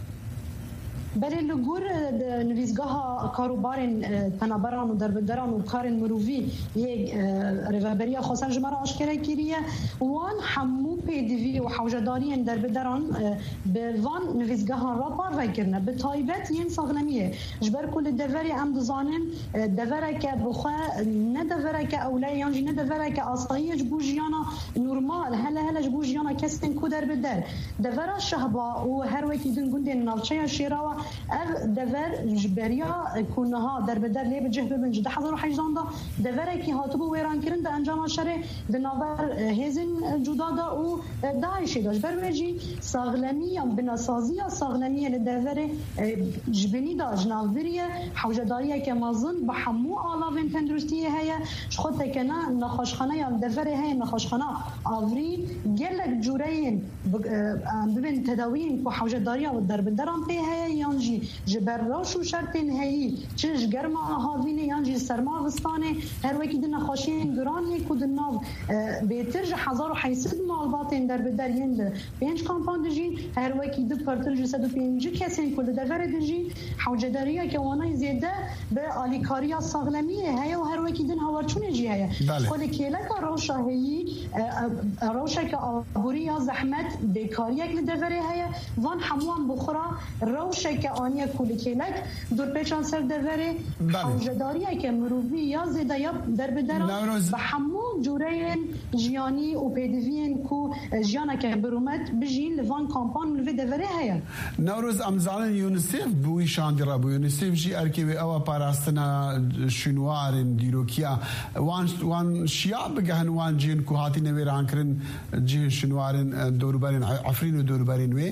S15: بله لگور نویزگاه کاروبارن پنابران و دربدران و کارن مرووی یک ریوبریا خاصن جمعه آشکره کریه وان همو پیدوی و حوجداری دربدران به وان نویزگاه را بار وگرنه به تایبت ین ساغلمیه جبر کل دوری هم دزانن دوره که بخواه نه دوره که اوله یانجی نه دوره که آسایی جبو جیانا نورمال هلا جبو جیانا کسین کو دربدر دوره شهبا و هر وکی دن گنده نالچه شیراوه دور جبریا کونها در بدر لی بجه ببن جده حضر و حجدان دا دوره که هاتبو ویران کرن دا انجام شره دناور هزین جدا دا و داعشی داشت برویجی ساغلمی یا بناسازی یا ساغلمی لدوره جبنی دا جناوریه حوجداریه که مازن با همو آلاوین تندرستیه هیا خود تکنه نخاشخانه یا دوره هیا نخاشخانه آوری گلک جورین ببین تداوین که حوجداری و در بدران پی هیا یانجی جبر روش و شرطین هایی چش گرما هاوینه یانجی سرماغستانه هر وکی دنا خوشین گرانی که دنا بهتر 1800 مالباتین در بدرین ده 5 کامپان دجین هر وکی دو پرتر 105 کسین کل دفر دجین حوجداریه که وانای زیاده به آلیکاریا ساغلمیه هیا و هر وکی دن هاورچونه جی هیا خود کیلک روشا هایی روشا که آبوری یا زحمت بیکاریه که دفره هیا وان هموان بخورا روشا که آنیا کل کیلک دور پیچان سر دفره حوجداریه که مروبی یا زیده یا در بدران به همون جوره جیانی و پیدوین کو جیانا که برومت بجین لوان کامپان ملوی دفره هیا
S5: نوروز امزان یونیسف بوی شاندی را بو یونیسف جی ارکیوی او پاراستنا شنوارن دیروکیا وان شیاب بگهن وان جین کو هاتی نویران کرن جی شنوارن دوربرین عفرین و دوربرین وی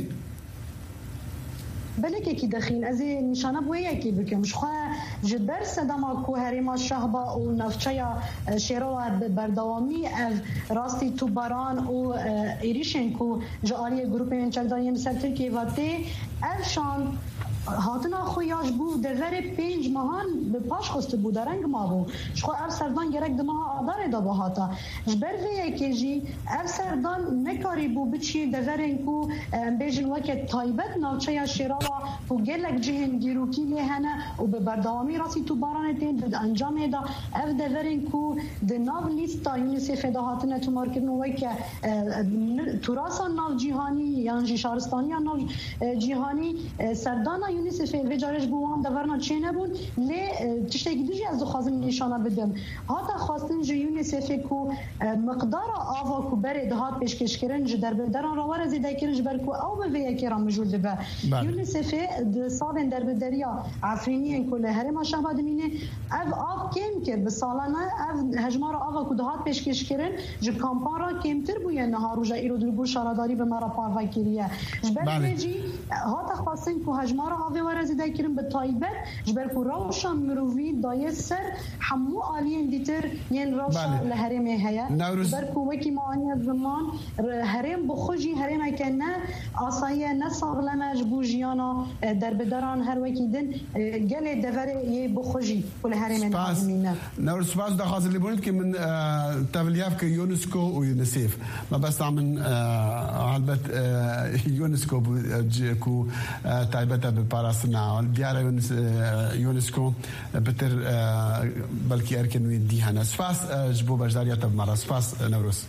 S15: بله که دخین از نشانه بویه که بکم شخوا جبر صدما کو هریما شهبا و نفچه شیرو بردوامی راستی تو باران و ایریشن کو جاری گروپین چلدانیم سر ترکیه و تی افشان هاتنا خویاش بود در 5 ماهان به پاش خست بود درنگ ما بود شخو اف سردان گرک دماها آدار دا بهاتا جبر وی که جی اف سردان نکاری بو بچی در انکو بیجن وقت تایبت نوچه شیراوا و گلک جهن گیروکی لهنه و به بردوامی راسی تو باران تین به انجام دا اف در انکو ده ناو لیستا یونیسف دا هاتنا تو مارکرن وقت تراسا ناو جیهانی یعنی شهرستانی ناو جیهانی سردان یونیسف و جارش بوام دورنا چه نبود لی تشتگی دوجی از خواستن نشانه بدم هاتا خواستن جو یونیسف کو مقدار آوا کو بره دهات پیشکش کردن جو در بدران راور زیده کردن جو برکو او به وی کرام مجول دبه یونیسف سالن در بدریا عفرینی کل هرم شهباد مینه اف آف کم کرد به سالانه اف هجمار آوا کو دهات پیشکش کردن جو کامپان را کمتر بوی نهار روزا ایرو دلگو شارداری به مرا پاروا کریه جبر جی هاتا خواستن کو هجمار آوی ورزیده کریم به تایبت جبر کو روشان مروی دای سر همو آلین دیتر ین روشان لحرم هیا جبر کو وکی معانی زمان حرم بخوجی حرم که نه آسایه نه ساغلمش بوجیانا در بدران هر وکی دن گل دور یه بخوجی کل حرم نازمینه
S5: نورس سپاس دخواست اللي بقولت که من تبلیغ که یونسکو و یونیسف ما بس من علبت یونسکو کو تایبت به پاراستنا دیار یونسکو بتر بلکی ارکنوی دیهانه سپاس جبو بجداریت بمرا سپاس نوروز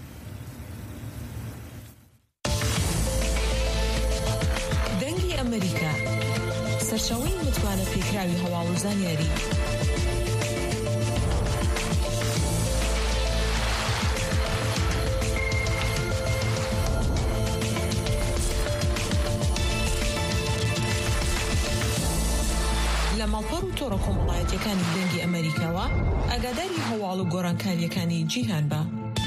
S10: دنگی امریکا سرچاوی متوانه پیکراوی هوا و زانیاری ماڵپەڕ و تۆڕە کۆمەڵایەتیەکانی دەنگی ئەمریکاوە ئاگاداری هەواڵ و گۆڕانکاریەکانی جیهان بە.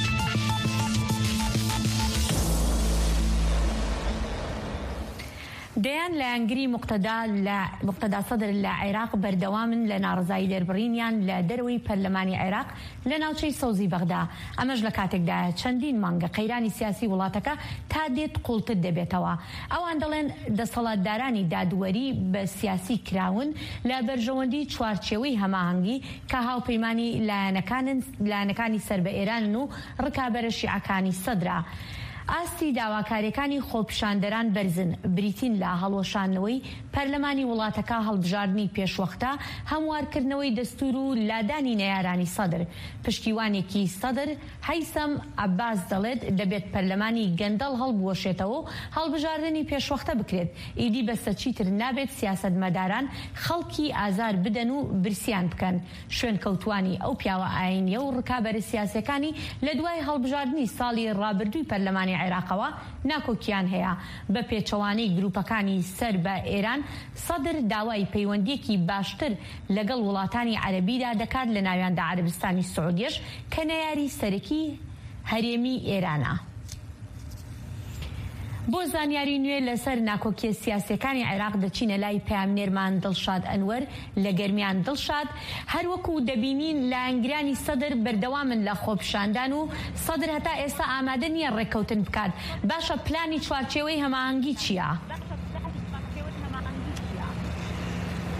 S6: دەیان لە ئەنگری مقتەدا سەدر لە عێراق بەردەوامن لە ناڕزایی لێربڕینیان لە دەرەوەی پەرلەمانی عێراق لە ناوچەی سەوزی بەغدا ئەمەش لە کاتێکدا چەندین مانگە قەیرانی سیاسی وڵاتەکە تا دێت قوڵتر دەبێتەوە. ئەوان دەڵێن دەسەڵاتدارانی دادوەری بە سیاسی کراون لە بەرژەوەندی چوارچێوەی هەماهەنگی کە هاوپەیمانی لایەنەکانی سەر بە ئێرانن و ڕکابەرە شیعەکانی سەدرا. ئاستی داواکاریەکانی خۆپیشاندەران بەرزن بریتین لە هەڵۆشانەوەی پەرلەمانی وڵاتەکە هەڵبژاردننی پێشوەختە هەموارکردنەوەی دەستور و لادانی نەیارانی سەدر. پشتیوانێکی سەدر هەیسەم عەباس دەڵێت دەبێت پەرلەمانی گەندەڵ هەڵبوەشێتەوە و هەڵبژاردننی پێشوەختە بکرێت. ئیدی بەسەرچیتر نابێت سیاسەتمەداران خەڵکی ئازار بدەن و برسیان بکەن. شوێن کەوتوانی ئەو پیاوە ئاینیە و ڕکابەرە سیاسەکانی لە دوای هەڵبژاردننی ساڵی ڕابردووی پەرلەمانی عێراقەوە ناکۆکیان هەیە. بە پێچەوانەی گروپەکانی سەر بە ئێران سەدر داوای پەیوەندیەکی باشتر لەگەڵ وڵاتانی عەرەبیدا دەکات لە ناویاندا عەرەبستانی سعودیەش کە نەیاری سەرەکی هەرێمی ئێرانە. بۆ زانیاری نوێ لەسەر ناکۆکیە سیاسیەکانی عێراق دەچینە لای پامنێرمان دڵشاد ئەنوەر لە گەرمیان دڵشاد هەروەکو دەبینین لە ئەنگرانی سەدر بەردەوامن لە خۆپیشاندان و سەدر هەتا ئێستا ئامادە نییە ڕێککەوتن بکات. باشە پلانی چوارچێوەی هەماهەنگی چییە؟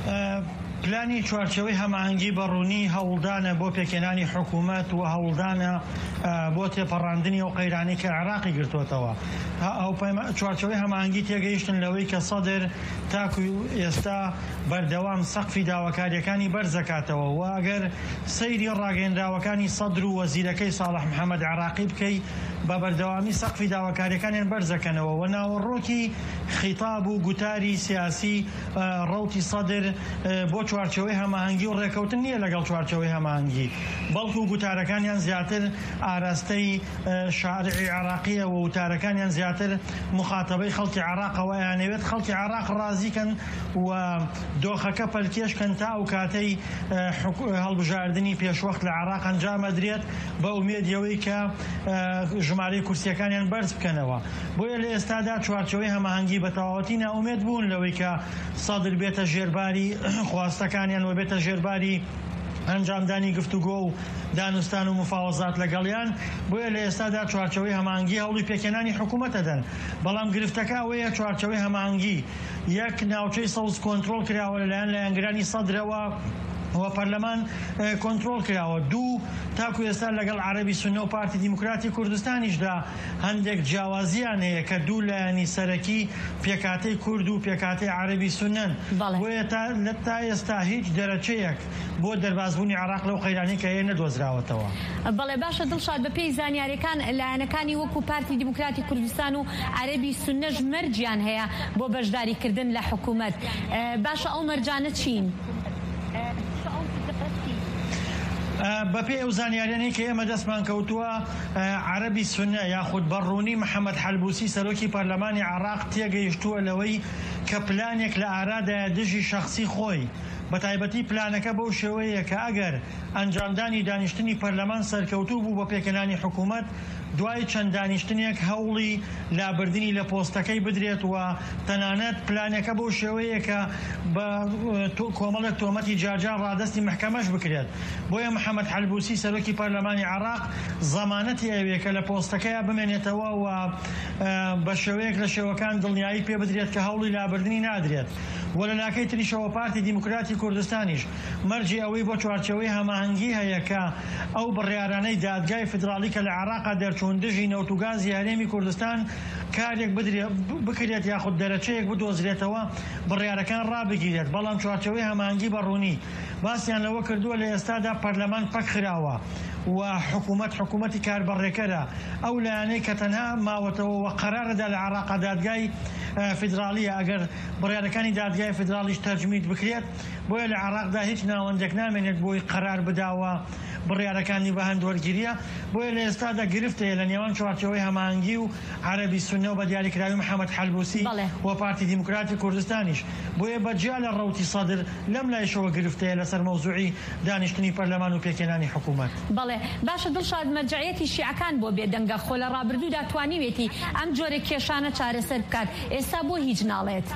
S16: پلانی چوارچەوەی هەماهەنگی بەڕوونی هەوڵدانە بۆ پێکێنانی حکوومەت و هەوڵدانە بۆ تێپەڕاندنی و قەیرانی کە عێراقی گرتوتەوە. چوارچەوەی هەماهەنگی تێگەیشتن لەوەی کە سەدر تاکو ئێستا بەردەوام سەقفی داواکاریەکانی بەرزەکاتەوە و ئەگەر سەیری ڕاگەیەندراوەکانی سەدر و وەزیرەکەی ساڵح محەممەد عێراقی بکەی بە بەردەوامی سەقفی داواکاریەکانیان بەرزەکەنەوە و ناوەڕۆکی خیتاب و گوتاری سیاسی ڕەوتی سەدر بۆ چوارچەوەی هەماهەنگی و ڕێکەوتن نییە لەگەڵ چوارچەوەی هەماهەنگی، بەڵکو گوتارەکانیان زیاتر ئاراستەی شارعی عێراقیە و وتارەکانیان زیاتر مخاتەبەی خەڵکی عێراقەوە یانەوێت خەڵکی عێراق ڕازیکەن و دۆخەکە پەلکێشکەن تا ئەو کاتەی هەڵبژاردننی پێشوەخت لە عێراق ئەنجامەدرێت بە ئومێدیەوەی کە ژمارەی کورسیەکانیان بەرز بکەنەوە. بۆیە لە ئێستادا چوارچەوەی هەماهەنگی بە تەواوەتی ناومێد بوون لەوەی کە سەدر بێتە ژێرباری خواستەکانیان و بێتە ژێرباری ئەنجامدانی گفتوگۆ و دانوستان و مفاوەزات لەگەڵیان. بۆیە لە ئێستادا چوارچەوەی هەماهەنگی هەوڵی پێکێنانی حکوومەتە دەن، بەڵام گرفتەکە ئەوەیە چوارچەوەی هەماهەنگی یەک ناوچەی سەوز کۆنتڕۆڵ کراوە لەلایەن لایەنگرانی سەدرەوە و پەرلەمان کۆنتڕۆڵ کراوە. دوو تاکو ئێستا لەگەڵ عەرەبی سوننە و پارتی دیموکراتی کوردستانیشدا هەندێک جیاوازیان هەیە کە دوو لایەنی سەرەکی پێکاتەی کورد و پێکاتەی عەرەبی سوننەن. بۆیە تا ئێستا هیچ دەرەچەیەک بۆ دەربازبوونی عێراق لەو قەیرانی کە هەیە نەدۆزراوەتەوە.
S6: بەڵێ باشە دڵشاد بەپێی زانیاریەکان لایەنەکانی وەکو پارتی دیموکراتی کوردستان و عەرەبی سوننەش مەرجیان هەیە بۆ بەشداریکردن لە حکوومەت. باشە ئەو مەرجانە چین؟
S16: بەپێی ئەو زانیاریانەی کە ئێمە دەستمان کەوتووە عەرەبی سوننە یاخود بەڕوونی محەممەد حەلبوسی سەرۆکی پەرلەمانی عێراق تێگەیشتووە لەوەی کە پلانێک لە ئارادایە دژی شەخصی خۆی بە تایبەتی پلانەکە بەو شێوەیە کە ئەگەر ئەنجامدانی دانیشتنی پەرلەمان سەرکەوتوو بوو بە پێکەنانی حکوومەت دوای چەند دانیشتنێک هەوڵی لابردنی لە پۆستەکەی بدرێت و تەنانەت پلانەکە بەو شێوەیە کە بە کۆمەڵێک تۆمەتی جارجار ڕادستی محکەمەش بکرێت. بۆیە محەممەد حەلبوسی سەرۆکی پەرلەمانی عێراق زەمانەتی ئەوێ کە لە پۆستەکەیە بمێنێتەوە و بە شێوەیەک لە شێوەکان دڵنیایی پێ بدرێت کە هەوڵی لابردنی نادرێت. و لە لاکەی تریشەوە پارتی دیموکراتی کوردستانیش مەرجی ئەوەی بۆ چوارچەوەی هەماهەنگی هەیە کە ئەو بڕیارانەی دادگای فدرالی کە لە عێراقا دەرچوون دژی نەوتوگازی هەرێمی کوردستان کارێک بکرێت یاخود دەرەچەیەک بدۆزرێتەوە بڕیارەکان ڕابگیرێت. بەڵام چوارچەوەی هەماهەنگی بەڕوونی باسییان لەوە کردووە لە ئێستادا پەرلەمان پەک خراوە و حکوومەتی کاربەڕێکەرە ئەو لایەنەی کە تەنها ماوەتەوە و قەرارەدا لە عێراقا دادگای فدرالیە ئەگەر بڕیارەکانی دادگای فدرالیش تەرجمید بکرێت. بۆیە لە عێراقدا هیچ ناوەندێک نامێنێت بۆی قەرار بداوە بڕیارەکانی بە هەندوەرگیریە. بۆیە لە ئێستادا گرفتەیە لە نێوان چوارچەوەی هەماهەنگی و عەرەبی سوننە و بە دیاریکراوی محەممەد حەلبوسی و پارتی دیموکراتی کوردستانیش. بۆیە بەجیا لە ڕەوتی سەدر لەم لایشەوە گرفتەیە لەسەر مەوزوعی دانیشتنی پەرلەمان و پێکێنانی حکوومەت.
S6: بەڵێ باشە دڵشاد مەرجعیەتی شیعەکان بۆ بێدەنگە خۆ لە ڕابردوودا توانیوێتی ئەم جۆرە کێشانە چارەسەر بکات، ئێستا بۆ هیچ ناڵێت؟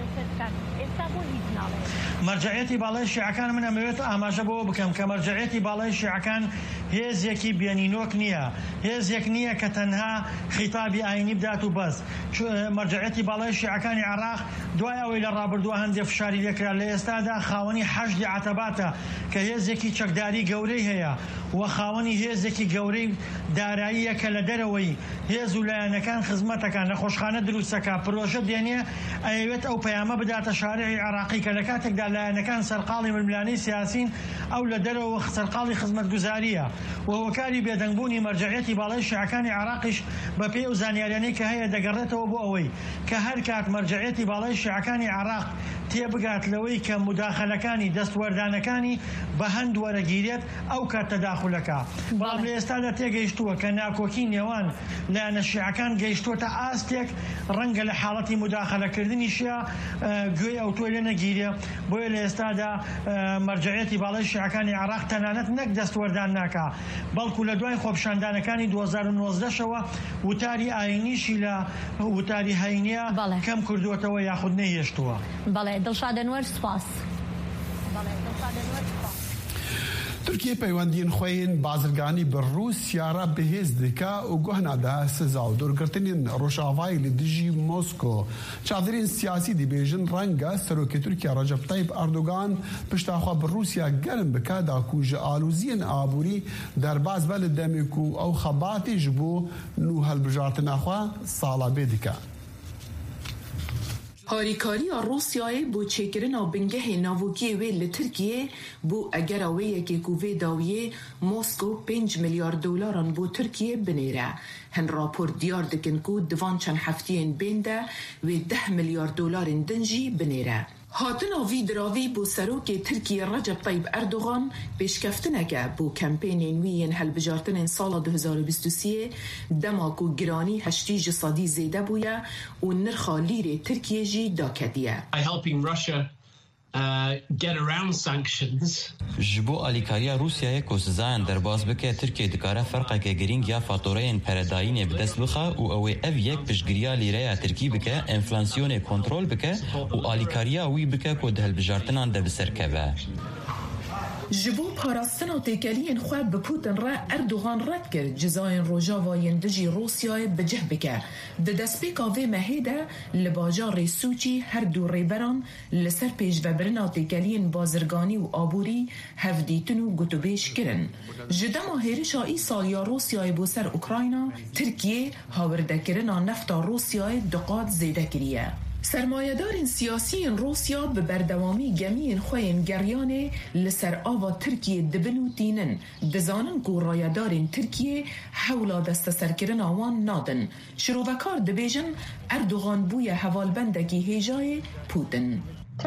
S6: مەرجعیەتی باڵای شیعەکان من ئەمەوێت ئاماژە بۆ بکەم کە مەرجعیەتی باڵای شیعەکان هێزێکی بێنینۆک نییە، هێزێک نییە کە تەنها خیتابی ئاینی بدات و بەس. مەرجعیەتی باڵای شیعەکانی عێراق دوای ئەوەی لە ڕابردووە هەندێک فشاری لێکرا لە ئێستادا خاوەنی حەشدی عەتەباتە کە هێزێکی چەکداری گەورەی هەیە و خاوەنی هێزێکی گەورەی داراییە کە لە دەرەوەی هێز و لایەنەکان خزمەتەکان لە خۆشخانە دروستەکە پرۆژە دێنێ ئەوێت ئەو پەیامە بداتە شارعی عێراقی کە لە کاتێکدا لایەنەکان سەرقاڵی ململانەی سیاسین ئەو لە دەرەوە سەرقاڵی خزمەتگوزاریە و هۆکاری بێدەنگبوونی مەرجعیەتی باڵای شیعەکانی عێراقیش بەپێی ئەو زانیاریانەی کە هەیە دەگەڕێتەوە بۆ ئەوەی کە هەر کات مەرجعیەتی باڵای شیعەکانی عێراق تێبگات لەوەی کە مداخەلەکانی دەستوەردانەکانی بە هەند وەرەگیرێت ئەو کات تەداخولەکە. بەڵام لە ئێستادا تێگەیشتووە کە ناکۆکی نێوان لایەنە شیعەکان گەیشتووەتە ئاستێک ڕەنگە لە حاڵەتی مداخەلەکردنیشیە گوێی ئەو تۆی لێ نەگیرێ. بۆیە لە ئێستادا مەرجعیەتی باڵای شیعەکانی عێراق تەنانەت نەک دەستوەردان ناکا بەڵکو لە دوای خۆپیشاندانەکانی 2019شەوە وتاری ئاینیشی لە وتاری هەینیە کەم کردووەتەوە یاخود نەهێشتووە. بەڵێ دڵشاد ئەنوەر سوپاس.
S5: ترکیه پیوندین خوین بازرگانی بر روسیا را بهز دکا و گهنا ده سزا و دورگرتنین روشاوای لدیجی موسکو چادرین سیاسی دی بیژن رنگا سروک ترکیه رجب طیب اردوغان پشتاخوا بر روسیا گرم بکا دا کوج آلوزین آبوری در باز بلد دمیکو او خباتی جبو نو هلبجارتنا خوا سالا بیدکا
S11: هاریکاری روسیای بو چکرنا بنگه ناوکی وی لترکیه بو اگر اوی که کووی داویه موسکو 5 میلیارد دلاران بو ترکیه بنیره هن راپور دیار دکن کو دوان چند هفتین بینده و 10 میلیارد دلار دنجی بنیره هاتنا وی دراوی بو سروک ترکیه رجب طیب اردوغان پیشکفتنکه بو کمپین وین هلبجارتن سال 2023 دماکو گرانی 8% زیده بویا و نرخا لیر ترکیه جی داکدیه.
S17: By helping Russia get around sanctions.
S18: جبو آلیکاریا روسیای کوسزان در باز بکه ترکیه دکاره فرقه که گرینگ یا فاتورین پرداین بدست بخا و او یک پشگریا لیره ترکی بکه انفلاسیون کنترل بکه و آلیکاریا وی بکه که دهل بجارتنان ده بسرکه
S11: جبو پاراستنا تکلین خواه بپوتن را اردوغان رد کرد جزاین روژاوای دجی روسیای بجه بکه ده دست پیکا وی مهیده لباجار سوچی هر دو ریبران لسر پیش وبرنا تکلین بازرگانی و آبوری هفدیتن و گتوبیش کرن جدما هیرشا ای سال یا روسیای بو سر اوکراینا ترکیه هاورده کرنا نفتا روسیای دقات زیده کریه سرمایه‌داران سیاسی روسیا به بردوامی گمین خوین گریانه لسر آوا ترکیه دبنو دینن دزانن کو رایدارین ترکیه حولا دست سرکرن آوان نادن شروعکار دبیجن اردوغان بوی حوالبندگی هیجای پوتن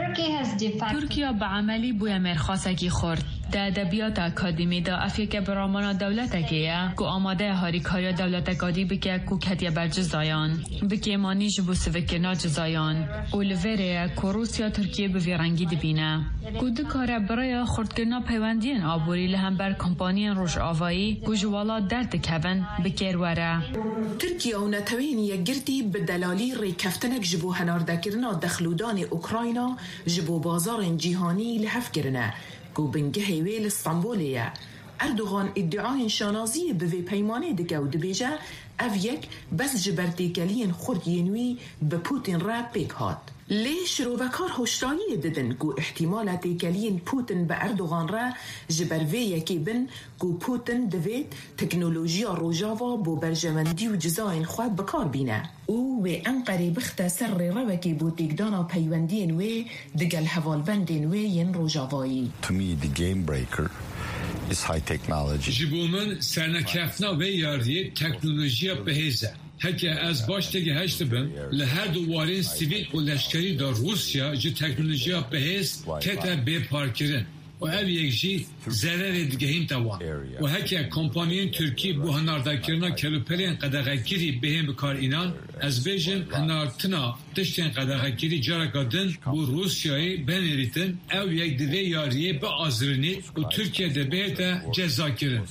S19: ترکیه به عملی بوی مرخصکی خورد. در ادبیات اکادمی دا افیک برامانا دولتکیه که آماده هاریکاریا دولت اکادی بکه که کتیه بر جزایان بکه مانی جبو سوکنا جزایان اولویره که روسیا ترکیه به ویرنگی دبینه که دکاره برای خردکرنا پیوندین آبوری لهم بر کمپانی روش آوایی که جوالا درد کون بکر وره
S11: ترکیه و نتوین یگردی به دلالی ریکفتنک جبو هناردکرنا دخلودان اوکراینا جبو بازار جیهانی لحف کرنه کو بنگه ویل استانبولیه اردوغان ادعای شانازی به وی پیمانه دکه و دبیجه او یک بس جبرتیکلین خوردینوی به پوتین را پیک هات لی شروعکار هشتانی ددن کو احتمالات تیکلین پوتین به اردوغان را جبروی یکی بن کو پوتین دوید تکنولوژیا روژاوا بو برجمندی و جزاین خواد بکار بینه او و انقری بخت سر روکی بو تیگدانا پیوندین وی دگل حوالبندین وی ین روژاوایی.
S20: To me the game breaker is high technology.
S4: جبومن سرنکفتنا و یاردی تکنولوژیا بهیزه. هکه از باش تگه هشت بم لهر دوارین سیویل و لشکری دا روسیا جو تکنولوژیا بهیز تتا بپار کرن و او یک جی ضرر دیگه هین توان و هکه کمپانیین ترکی بو هناردار کرنا کلوپلین قدغگیری بهم بکار اینان از بیجن هنارتنا تشتین قدغگیری جارکادن بو روسیایی بنریتن او یک دیده یاریه به آزرینی و ترکیه ده بیتا جزا کرن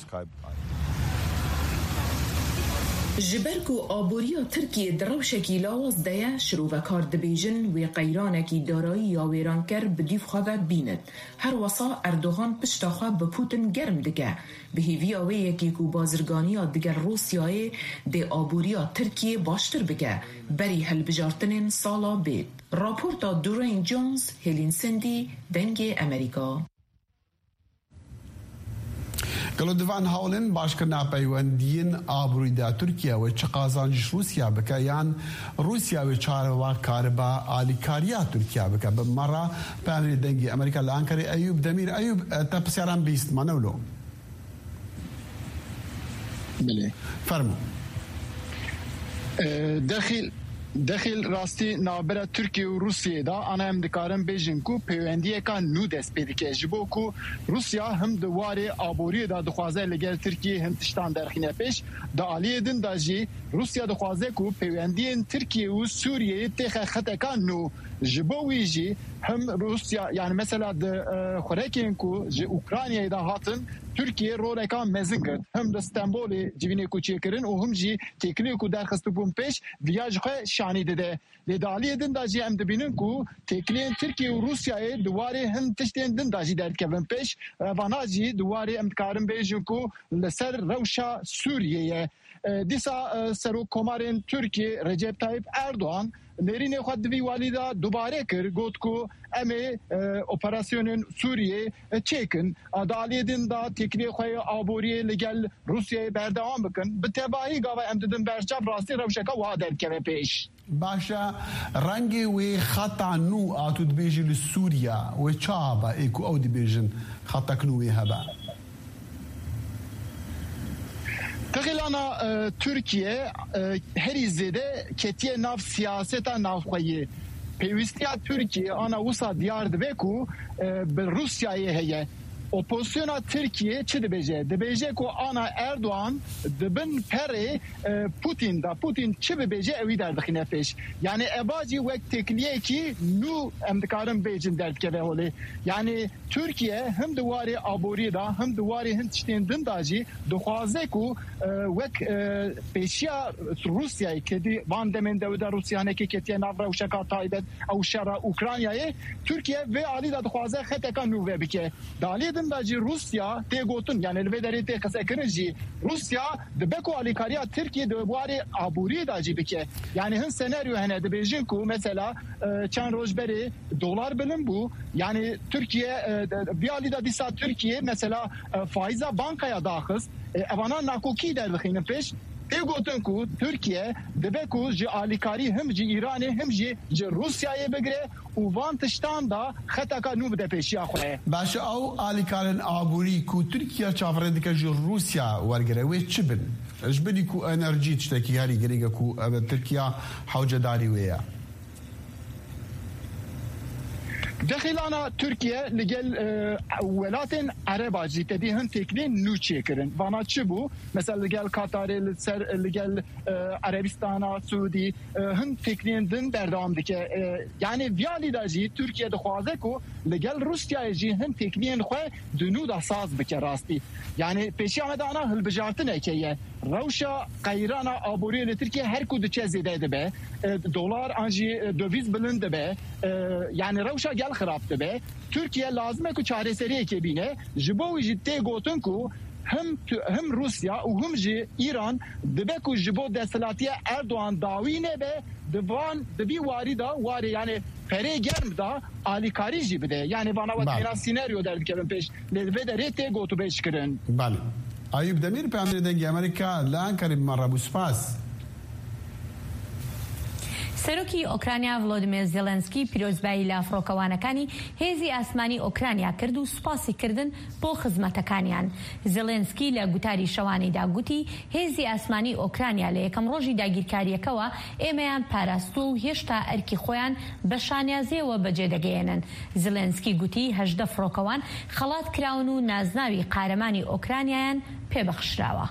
S11: جبرکو آبوریا ترکیه دروشکی لاواز دیا شروعکار دبیجن و قیرانکی دارایی یا ویرانکر بدیف خواه بیند هر وصا اردوغان پشتاخوا به پوتن گرم دگه به هیویاوی یکی کو بازرگانیا دگر روسیای ده آبوریا ترکیه باشتر بگه بری هلبجارتنین سالا بید راپورتا دورین جونز هلین سندی دنگ امریکا
S5: گلو دوان هاولن باشکرنا پیوندین آبرویدا ترکیه و چقازانجش روسیا بکه یان روسیا و چاروا کاربا آلیکاریا ترکیه بکه بمرا پانوی دنگی امریکا لانکاری ایوب دمیر ایوب تپسیاران بیست منولو
S21: بله
S5: فرمو
S21: داخل راستی نابرا ترکیه و روسیه دا آنها هم دکارن بیجن کو پیوندیه که نو دست پیدا که جبو کو روسیا هم دواره آبوری دا دخوازه لگل ترکیه هم تشتان درخینه پیش دا آلیه دن دا جی روسیا دخوازه کو پیوندیه ترکیه و سوریه تیخه خطکان نو جبو ویجی هم روسیا یعنی مثلا خوراکین کو جی اوکراینیا دا هاتن ترکیه رولکان مزن کرد هم د استانبول جوینه کوچی کردن و هم جی تکنیک و درخواست بون پیش ویاج خو شانی ده لدالی دن داجی ام دبینن کو تکنیک ترکیه و روسیه دواره هم تشتین دن داجی در کبن پیش واناجی دواره ام کارم بیجو کو لسر روشا سوریه دیسا سرو کمارن ترکیه رجب طیب اردوغان نرین خود دوی والیدا دوباره کر گوت کو امی اپراسیون سوریه چیکن ادالی دن دا تکنیک خوی آبوری لگل روسیه بردوام بکن به تباهی گاوه امدادن برچاف راستی روشکا وادر که پیش
S5: باشا رنگی و خطا نو آتود بیجی لسوریا و چابا ایکو او دی بیجن خطا کنوی هبا تغیلانا ترکیه هری زیده کتیه ناف سیاستا ناف خویه پیوستیا ترکیه آنا وسا دیار دبه کو به روسیایه هیه اپوزیسیونا ترکیه چه دبیجه کو آنا اردوان دبن پره پوتین چه ببیجه اوی در دخینه پیش یعنی اباجی وقت تکنیه کی نو امدکارم بیجن درد که هولی یعنی ترکیه هم دواری آبوری دا هم دواری هم تشتین دن داجی دخوازه کو وقت پیشیا روسیایی که دی وان دمین دودا روسیانه که کتیه نافره و شکا تایبت او شرا اوکرانیایی ترکیه و آلی دا دخوازه خطکا نوه بکه دالی داجی روسیا تگوتن یعنی الوداری تقص اکنجی روسیا دبکو آلیکاریا ترکیه دواری آبوری داجی بکه یعنی هن سناریو هنه دبیجین کو مثلا چند روز بری دلار بلن بو یعنی ترکیه بیالی دا دیسا ترکیه مثلا فایزا بانکaya داخست اوانا ناکوکی در بخینه پیش تگوتن کو ترکیه دبکو جی آلیکاری هم جی ایرانی هم جی روسیای بگره و وان تشتان دا خطا نو بده پیشی آخوه باشه او آلیکارن آبوری کو ترکیه چافره دکه جی روسیا ورگره وی چی بن؟ اش بدی کو انرژی تشتکی هری گریگه کو ترکیه حوجه داری ویا دخیلانا ترکیه لگل ولات عربا جیتدی هن تکنین نو چیکرن وانا چی بو مثلا لگل کاتاری لگل عربستانا سعودی هن تکنین دن بردام دیگه یعنی ویالی دا جی ترکیه دخوازه کو لگل روسیای جی هن تکنین خواه دنو دا ساز بکه راستی یعنی پیشی آمدانا هلبجارتنه که روشا قیرانا آبوری لترکیه هر کود چه زیده ده دلار انجی دویز بلند به یعنی روشا گل خراب به ترکیه لازمه که چاره سریه که بینه جبوی جدی گوتن کو هم روسیا و هم جی ایران دبه کو جبو دستلاتی اردوان داوینه به دبی واری یعنی پره گرم دا آلیکاری جی بده یعنی وانا وقتی سیناریو درد که پیش لدوه داره تی گوتو بیش کرن بله ایوب دمیر پیامنی دنگی امریکا لان کریم مره بوسپاس
S6: سەرۆکی ئۆکرانیا ڤڵۆدیمیر زێلەنسکی پیرۆزبایی لە فڕۆکەوانەکانی هێزی ئاسمانی ئۆکرانیا کرد و سوپاسی کردن بۆ خزمەتەکانیان. زێلەنسکی لە گوتاری شەوانەیدا گوتی هێزی ئاسمانی ئۆکرانیا لە یەکەم ڕۆژی داگیرکاریەکەوە ئێمەیان پاراستووە و هێشتا ئەرکی خۆیان بە شانیازیەوە بەجێدەگەیەنن. زێلەنسکی گوتی 18 فڕۆکەوان خەڵات کراون و نازناوی قارەمانی ئۆکرانیایان پێبەخشراوە.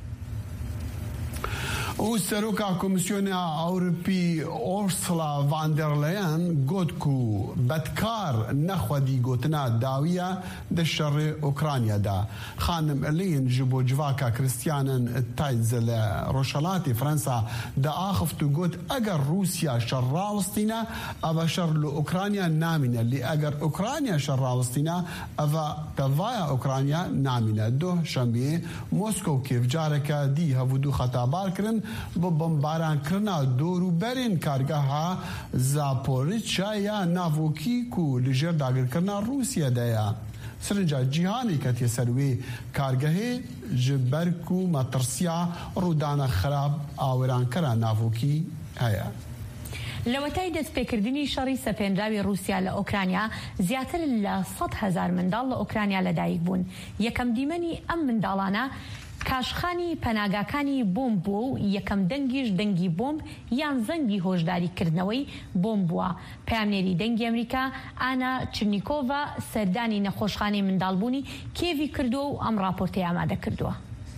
S5: او سروکا کمیسیون اوروپی اورسلا واندرلاین گوت کو بدکار نخودی گوتنا داویه د شر اوکرانیا دا خانم الین جبو جواکا کریستیانن تایزل روشلاتی فرانسا دا آخفتو گوت اگر روسیا شر راوستینا او شر لأوکرانیا نامینه لی اگر اوکرانیا شر راوستینا او توایا اوکرانیا نامینه دو شنبه موسکو کیف جارکا دی هفودو خطابار کرن با بمباران کرنا دورو برین کارگاه زاپوریچا یا ناوکی کو لجر داگر کرنا روسیه دایا سرنجا جیهانی کتی سروی کارگاه جبرکو مطرسیا رودان خراب آوران کرا ناوکی هیا
S6: لەوەتای دەستپێکردنی شەڕی سەپێنراوی رووسیا لە ئۆکرانیا زیاتر لە 100,000 منداڵ لە ئۆکرانیا لەدایک بوون. یەکەم دیمەنی ئەم منداڵانە کاشخانی پەناگاکانی بۆمب بووە و یەکەم دەنگیش دەنگی بۆمب یان زەنگی هۆشداریکردنەوەی بۆمب بووە. پەیامنێری دەنگی ئەمریکا ئانا چرنیکۆڤا سەردانی نەخۆشخانەی منداڵبوونی کێوی کردووە و ئەم راپۆرتەی ئامادە کردووە.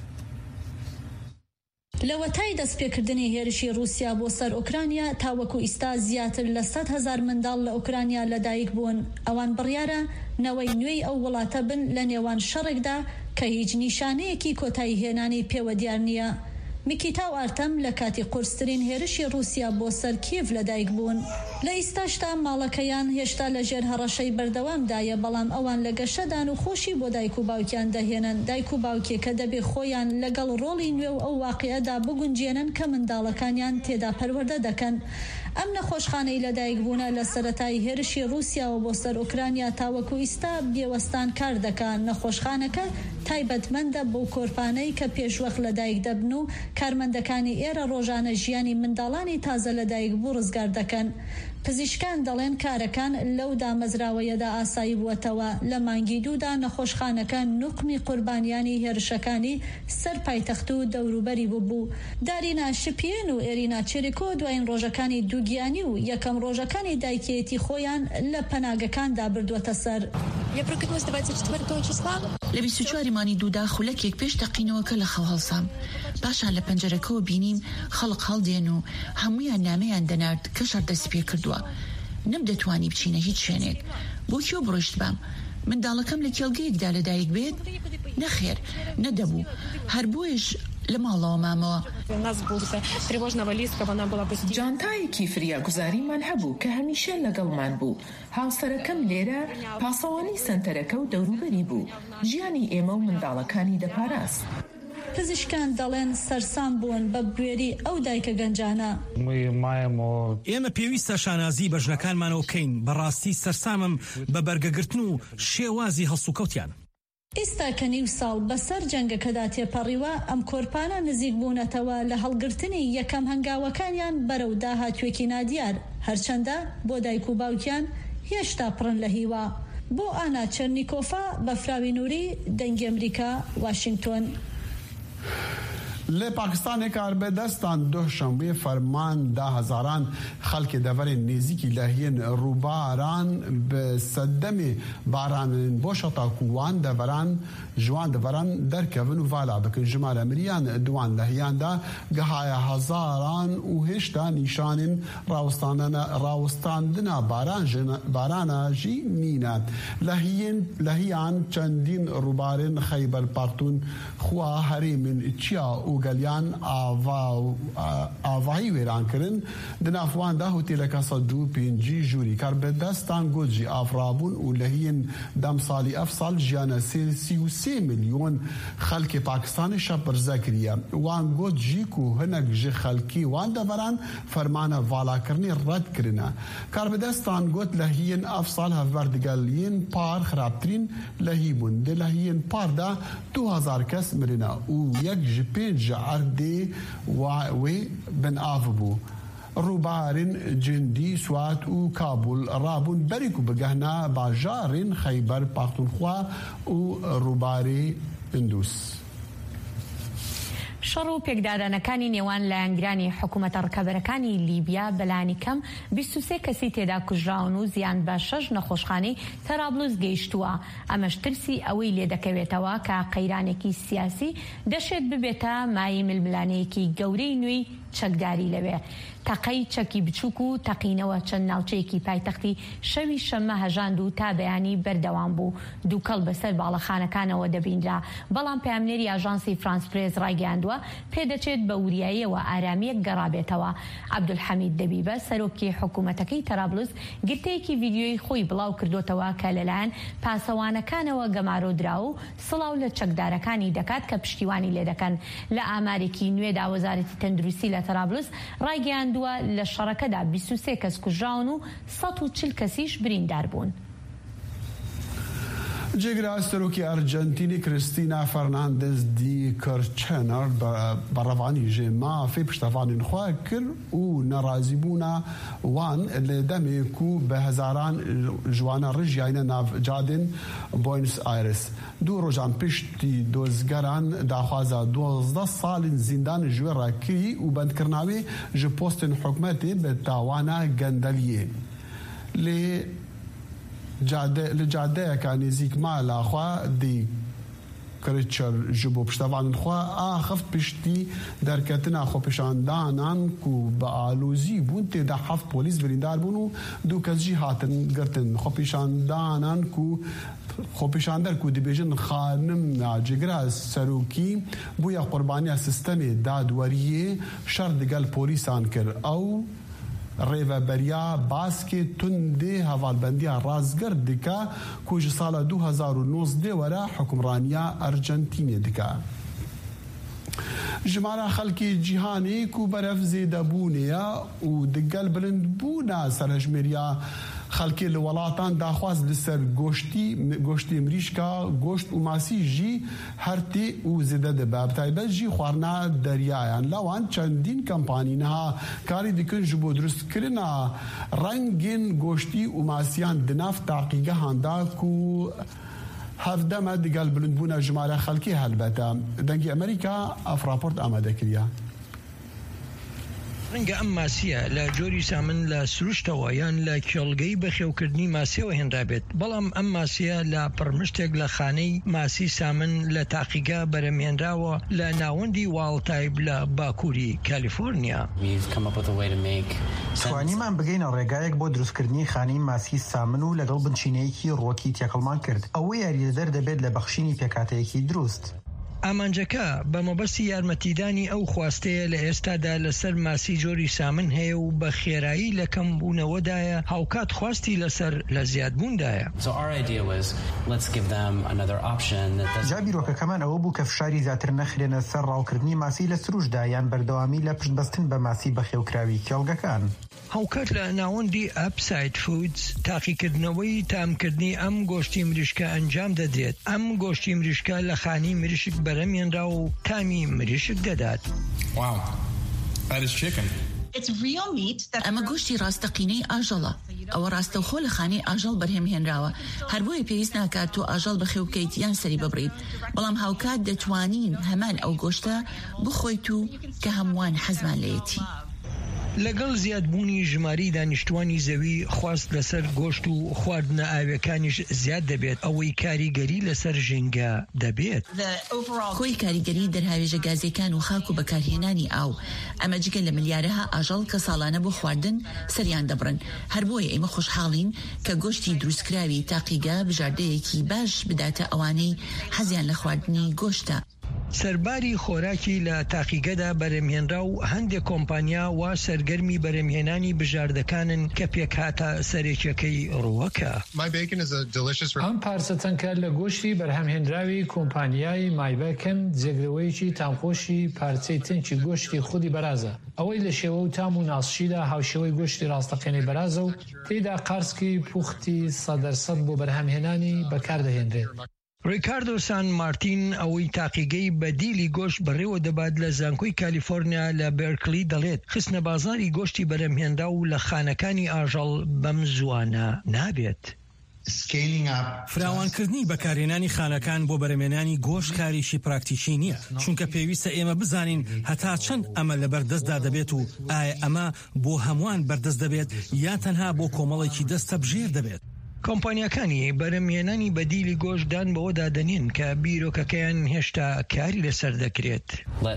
S1: لەوەتای دەستپێکردنی هێرشی رووسیا بۆ سەر ئۆکرانیا تاوەکو ئیستا زیاتر لە 100,000 منداڵ لە ئۆکرانیا لەدایک بوون. ئەوان بڕیارە نەوەی نوێی ئەو وڵاتە بن لە نێوان شەڕێکدا کە هیچ نیشانەیەکی کۆتایی هێنانی پێوە دیار نییە. میکیتا و ئارتەم لە کاتی قورسترین هێرشی رووسیا بۆ سەر کیڤ لەدایک بوون. لە ئیستاشتا ماڵەکەیان هێشتا لە ژێر هەڕەشەی بەردەوامدایە، بەڵام ئەوان لە گەشەدان و خۆشی بۆ دایک و باوکیان دەهێنن. دایک و باوکێ کە دەبێ خۆیان لەگەڵ ڕۆڵی نوێ و ئەو واقعەدا بگونجێنن کە منداڵەکانیان تێدا پەروەردە دەکەن. ئەم نەخۆشخانەی لەدایک بوونە لە سەرەتای هێرشی رووسیاوە بۆ سەر ئوکرانیا تاوەکو ئیستا بێوەستان کار دەکات. نەخۆشخانەکە تایبەتمەندە بۆ کۆرپانەی کە پێشوەخت لەدایک دەبن و کارمەندەکانی ئێرە ڕۆژانە ژیانی منداڵانی تازە لەدایک بوو ڕزگار دەکەن. پزیشکان دەڵێن کارەکان لەو دامەزراوەیەدا ئاسایی بووەتەوە. لە مانگی دوودا نەخۆشخانەکە نوقمی قوربانیانی هێرشەکانی سەر پایتەخت و دەوروبەری بوو. دارینا شپیێن و ئێرینا چێریکۆ دوایین ڕۆژەکانی دووگیانی و یەکەم ڕۆژەکانی دایکێتی خۆیان لە پەناگەکاندا بردووەتە سەر.
S2: لە 24 مانی دوودا خولەکێک پێش تەقینەوەکە لە خەو هەڵسام. پاشان لە پەنجەرەکەەوە بینیم خەڵق هەڵدێن و هەمویان نامەیان دەنارد کە شەر دەست پێ کردووە. نەمدەتوانی بچینە هیچ شوێنێک. بۆ کێو بڕۆشت بام؟ منداڵەکەم لە کێڵگەیەکدا لەدایک بێت؟ نەخێر، نەدەبوو. هەر بۆیش لە ماڵەوە مامەوە.
S11: جانتایەکی فریاگوزاریمان هەبوو کە هەمیشە لەگەڵمان بوو. هاوسەرەکەم لێرە پاسەوانی سنتەرەکە و دەوروبەری بوو. ژیانی ئێمە و منداڵەکانی دەپاراست.
S1: پزیشکان دەڵێن سەرسام بوون بە بوێری ئەو دایکە گەنجانە.
S9: ئێمە پێویستە شانازی بەژنەکانمانەوە بکەین. بەڕاستی سەرسامم بە بەرگەگرتن و شێوازی هەڵسوکەوتیان.
S1: ئێستا کە نیو ساڵ بەسەر جەنگەکەدا تێپەڕیوە، ئەم کۆرپانە نزیک بوونەتەوە لە هەڵگرتنی یەکەم هەنگاوەکانیان بەرەو داهاتوێکی نادیار، هەرچەندە بۆ دایک و باوکیان هێشتا پڕن لە هیوا. بۆ ئانا چەرنیکۆفا بەفراوی نووری، دەنگی ئەمریکا، واشنگتۆن.
S5: لە پاکستانê کاربedestan دوشەمبê ferman da hezaran xelkê deverên nêzîkî lehiyên rûbaran bi seddemê baranên boşata ku wan deveran ji wan deveran derkevin û vala bikin. Ji mal emiriyan di wan lehiyan de gihaya hezaran û hêşta nîşanên rawistandina barana jî nîne. Lehiyan çendîn rûbarên Xeyber Paxtûn xwa herêmên Çiya û geliyan avahî wêran kirin. Di nav wan de hoteleka 105 jûrî karbedestan got jî avrabûn û lehiyên demsalî ev sal jiyana 33 milyon xelkê Pakistanê şepirzek kiriye. Wan got jî ku hinek ji xelkî wan deveran fermana valakirinê red kirine. Karbedestan got lehiyên ev sal hevber digeliyên par xirabtirîn lehî bûn. Di lehiyên par de 2000 kes mirine û yek ji 5 ji erdê wê bin av bû. Rûbarên Cindî, Swat û Kabul rabûn berî ku bigehna bajarên Xeyber Paxtûnxwa û rûbarê Indus.
S6: شەڕ و پێکدادانەکانی نێوان لایەنگرانی حکوومەتە ڕکەبەرەکانی لیبیا بەلانی کەم 23 کەسی تێدا کوژراون و زیان بە 6 نەخۆشخانەی تەرابلوس گەیشتووە. ئەمەش ترسی ئەوەی لێ دەکەوێتەوە کە قەیرانێکی سیاسی دەشێت ببێتە مای ململانەیەکی گەورەی نوێی چەکداری لەوێ. تەقەی چەکی بچووک و تەقینەوە چەند ناوچەیەکی پایتەختی شەوی شەممە هەژاند و تا بەیانی بەردەوام بوو. دووکەڵ بەسەر باڵەخانەکانەوە دەبینرا، بەڵام پامنێری ئاژانسی فرانس پرێس ڕایگەاندووە پێدەچێت بە وریاییەوە ئارامیەک گەڕابێتەوە. عەبدولحەمید دەبیبە سەرۆکی حکوومەتەکەی تەرابلوس گرتەیەکی ڤیدیۆی خۆی بڵاو کردوتەوە کە لەلایەن پاسەوانەکانەوە گەمارۆدرا و سڵاو لە چەکدارەکانی دەکات کە پشتیوانی لێ دەکەن. لە ئامارێکی نوێدا وەزارەتی تەندروستی لە تەرابلوس ڕایگەاندووە لە شەڕەکەدا 23 کەس کوژراون و 140 کەسیش بریندار بوون.
S5: جێگرا سەرۆکی ئەرجەنتینی کریستینا فەرناندز دی کەرچەنەر بە ڕەوانی ژێمافێ پشتەوانین خوا کرد و نەڕازیبوونا وان لە دەمێک و بە هەزاران جوانە ڕژیانە ناوجادên بۆینس ئایرس. دوو ڕۆژان پشتی دۆزگەران داخوازە 12 ساڵین زیندان ji wê re kirî û bendkirnavê ji postên hikûmetê bi tawana gendeliyê. Li cadeyeka nêzik mala xwe dî کرچر جبو پشتوان خوا آخفت پشتی در کتنا خو پشاندانان کو با آلوزی بون تی دا حفت پولیس بریندار بونو دو کزجی هاتن گرتن خو پشاندانان کو خو پشاندر کو دیبیجن خانم جگرا سروکی بویا قربانی سیستم دادوریه شردگل پولیسان کر او ریوبریا باسکی تندی هوالبندیا رازگر دکا کوج سال 2019 ورا حکمرانیا ارجنتینی دکا جمارا خلکی جهانی کو برف زیده بونیا و دگل بلند بونا سرجمریا خلکی الولاتان داخواز لسر گوشتی مریشکا گوشت و ماسی جی هرتی و زیده دباب تایبت جی خوارنا دریایان لوان چندین کمپانی نها کاری دکن جبو درست کرنا رنگین گوشتی و ماسیان دناف تاقیگه هنده کو هفده ما دقال بلندبونا جماعة خلقي هالبتا دنگي أمريكا أفراپورت آماده كريا
S3: رنگە ئەم ماسیە لە جۆری سامن لە سروشتەوە یان لە کێڵگەی بەخێوکردنی ماسیەوە هێنرابێت بەڵام ئەم ماسیە لە پڕمشتێک لە خانەی ماسی سامن لە تاقیگا بەرەمهێنراوە لە ناوەندی واڵتایب لە باکووری کالیفۆرنیا.
S22: توانیمان بگەینە ڕێگایەک بۆ دروستکردنی خانەی ماسی سامن و لەگەڵ بنچینەیەکی ڕۆکی تێکەڵمان کرد ئەوە یاریدەر دەبێت لە بەخشینی پێکاتەیەکی دروست.
S3: ئامانجەکە بە مەبەستی یارمەتیدانی ئەو خواستەیە لە ئێستادا لەسەر ماسی جۆری سامن هەیە و بە خێرایی لە کەمبوونەوەدایە هاوکات خواستی لەسەر لە زیادبووندایە.
S22: جا بیرۆکەکەمان ئەوە بوو کە فشاری زیاتر نەخرێنە سەر ڕاوکردنی ماسی لە سروشدا یان بەردەوامی لە پشتبەستن بە ماسی بەخێوکراوی کێڵگەکان.
S3: هاوکات لە ناوەندی ئەپساید فودز تاقیکردنەوەی تامکردنی ئەم گۆشتی مریشکە ئەنجام دەدرێت. ئەم گۆشتی مریشکە لە خانی مریشک بەرەمێنرا و تامی مریشک دەدات.
S2: ئەمە گۆشتی ڕاستەقینەی ئاژەڵە. ئەوە ڕاستەوخۆ لە خانەی ئاژەڵ بەرهەمهێنراوە هەر بۆیە پێویست ناکات تۆ ئاژەڵ بەخێو بکەیت یان سەری ببڕیت بەڵام هاوکات دەتوانین هەمان ئەو گۆشتە بخۆیت و کە هەمووان حەزمان لەیەتی.
S3: لەگەڵ زیادبوونی ژماری دانیشتوانی زەوی خواست لەسەر گۆشت و خواردنە ئاویەکانیش زیاد دەبێت ئەوەی کاریگەری لەسەر ژینگە دەبێت.
S2: کۆی کاریگەری دەرهاوێژە گازیەکان و خاک و بەکارهێنانی ئاو ئەمە جگە لە ملیارەها ئاژەڵ کە ساڵانە بۆ خواردن سەریان دەبڕن هەر بۆیە ئێمە خۆشحاڵین کە گۆشتی دروستکراوی تاقیگا بژاردەیەکی باش بداتە ئەوانەی حەزیان لە خواردنی گۆشتە.
S3: سەرباری خۆراکی لە تاقیگەدا بەرەمهێنرا و هەندێک کۆمپانیا وا سەرگەرمی بەرەمهێنانی بژاردەکانن کە پێکهاتە سەرێکیەکەی ڕووەکە.
S23: ئەم پارچە تەنکە لە گۆشتی بەرهەمهێنراوی کۆمپانیای مایبەکن جێگرەوەیەکی تامخۆشی پارچەی تەنکی گۆشتی خودی بەرازە ئەوەی لە شێوە و تام و ناسشیدا هاوشێوەی گۆشتی ڕاستەقینەی بەرازە و تێیدا قارسکی پوختی 100% بۆ بەرهەمهێنانی بەکاردەهێنرێت.
S3: ریکاردۆ سان مارتین ئەوەی تاقیگەی بەدیلی گۆشت بەڕێوە دەبات لە زانکۆی کالیفۆرنیا لە بێرکلی دەڵێت خستنە بازاری گۆشتی بەرەمهێنرا و لە خانەکانی ئاژەڵ بەم زوانە نابێت.
S9: فراوانکردنی بەکارهێنانی خانەکان بۆ بەرەمێنانی گۆشت کاریشی پراکتیکی نییە چونکە پێویستە ئێمە بزانین هەتا چەند ئەمە لە بەردەستدا دەبێت و ئایا ئەمە بۆ هەمووان بەردەست دەبێت یا تەنها بۆ کۆمەڵێکی دەستە بژێر دەبێت.
S3: کۆمپانیەکانی بەرەمهێنانی بەدیلی گۆشتدان بەوەدا دەنین کە بیرۆکەکەیان هێشتا کاری لەسەر دەکرێت.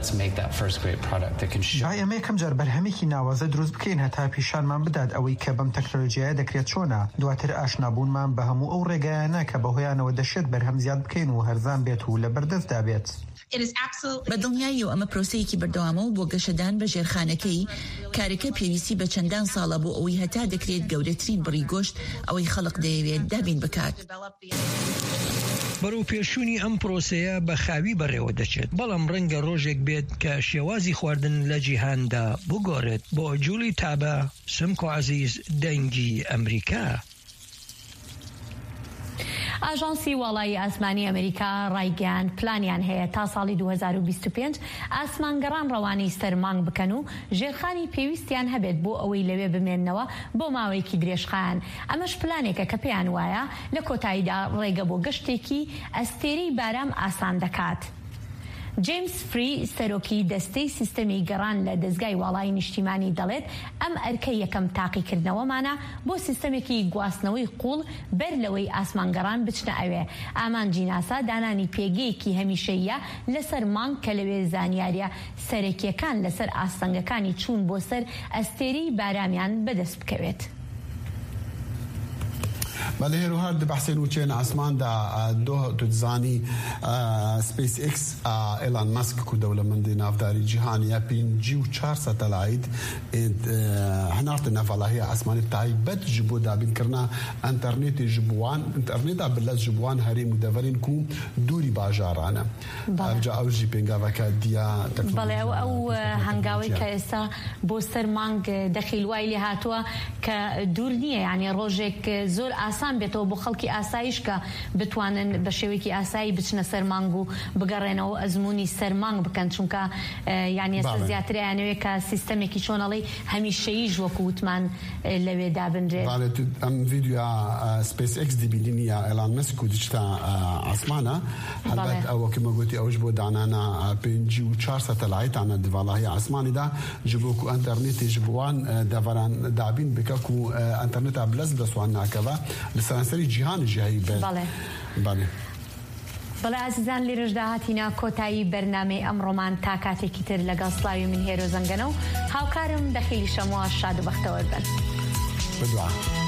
S22: جای ئەمە یەکەم جار بەرهەمێکی ناوازە دروست بکەین هەتا پیشانمان بدات ئەوەی کە بەم تەکنۆلۆژیایە دەکرێت چۆنە دواتر ئاشنابوونمان بە هەموو ئەو ڕێگایانە کە بەهۆیانەوە دەشێت بەرهەم زیاد بکەین و هەرزان بێت و لە بەردەستدا بێت.
S2: بە دڵنیایی و ئەمە پرۆسەیەکی بەردەوامە و بۆ گەشەدان بە ژێرخانەکەی کارەکە پێویستی بە چەندان ساڵە بۆ ئەوەی هەتا دەکرێت گەورەترین بڕی گۆشت ئەوەی خەڵق دەیەوێت دابین بکات.
S3: بەرەو پێشوونی ئەم پرۆسەیە بە خاوی بەڕێوە دەچێت بەڵام ڕەنگە ڕۆژێک بێت کە شێوازی خواردن لە جیهاندا بگۆڕێت. بۆ جولی تابە سمکۆ عەزیز دەنگی ئەمریکا.
S6: ئاژانسی وڵایی ئاسمانی ئەمریکا ڕایگەیان پلانیان هەیە تا ساڵی 2025 ئاسمانگەڕان ڕەوانەی سەرمانگ بکەن و ژێرخانی پێویستیان هەبێت بۆ ئەوەی لەوێ بمێننەوە بۆ ماوەیەکی درێژخایەن. ئەمەش پلانێکە کە پێیان وایە لە کۆتاییدا ڕێگە بۆ گەشتێکی ئەستێرەی بارام ئاسان دەکات. جیمز فری سەرۆکی دەستەی سیستەمی گەڕان لە دەستگای وڵای نیشتیمانی دەڵێت ئەم ئەرکە یەکەم تاقیکردنەوەمانە بۆ سیستەمێکی گواستنەوەی قوڵ بەر لەوەی ئاسمانگەڕان بچنە ئەوێ. ئامانجی ناسا دانانی پێگەیەکی هەمیشەیە لەسەر مانگ کە لەوێ زانیاریە سەرەکیەکان لەسەر ئاستەنگەکانی چوون بۆ سەر ئەستێرەی بارامیان بەدەست بکەوێت.
S5: بله هر بحثین وچین آسمان دا دو تزانی سپیس ایکس ایلان ماسک کو دولتمندی نافداری جهانی پینجی و 4 ساتلاید هنارت نفلاهی آسمانی تایبت جبو دابین کرنا انترنت جبوان انترنت بلد جبوان هری مدورین کو دوری باجارانه جا اوجی پینگا وکا دیا
S6: بله او هنگاوی که اسا بوستر مانگ دخیل وایلی هاتوا که دور نیه یعنی روزک زور آسان بێتەوە بۆ خەڵکی ئاسایش کە بتوانن بە شێوەیەکی ئاسایی بچنە سەر مانگ و بگەڕێنەوە ئەزمموی سەرمانگ بکەن چونکە یعنی ئێستا زیاتریانەوەی کە سیستەمێکی چۆنەڵی هەمیشەییش وەکو وتمان لەوێ دابنرێت.
S5: ئەم ڤیدیۆ سپیس ئێکس دیبینی یا ئێلان مەسک و دیجتا ئاسمانە هەڵبەت ئەوەکەمە گوتی ئەوش بۆ دانانە 54 سەتەلایتانە دیڤاڵاهی ئاسمانیدا ji bo ku internetê ji wan deveran dabîn bike ku interneta bilez deswan nakeve li seranserî cîhanê jî heyî be.
S6: بەڵێ ئازیزان لێرەشدا هاتینا کۆتایی بەرنامەی ئەمڕۆمان تا کاتێکی تر لەگەڵ سلاوی من هێرۆ زەنگەنە و هاوکارم دەخیلی شەمەوە شاد و بەختەوەربن.
S5: بدوعا.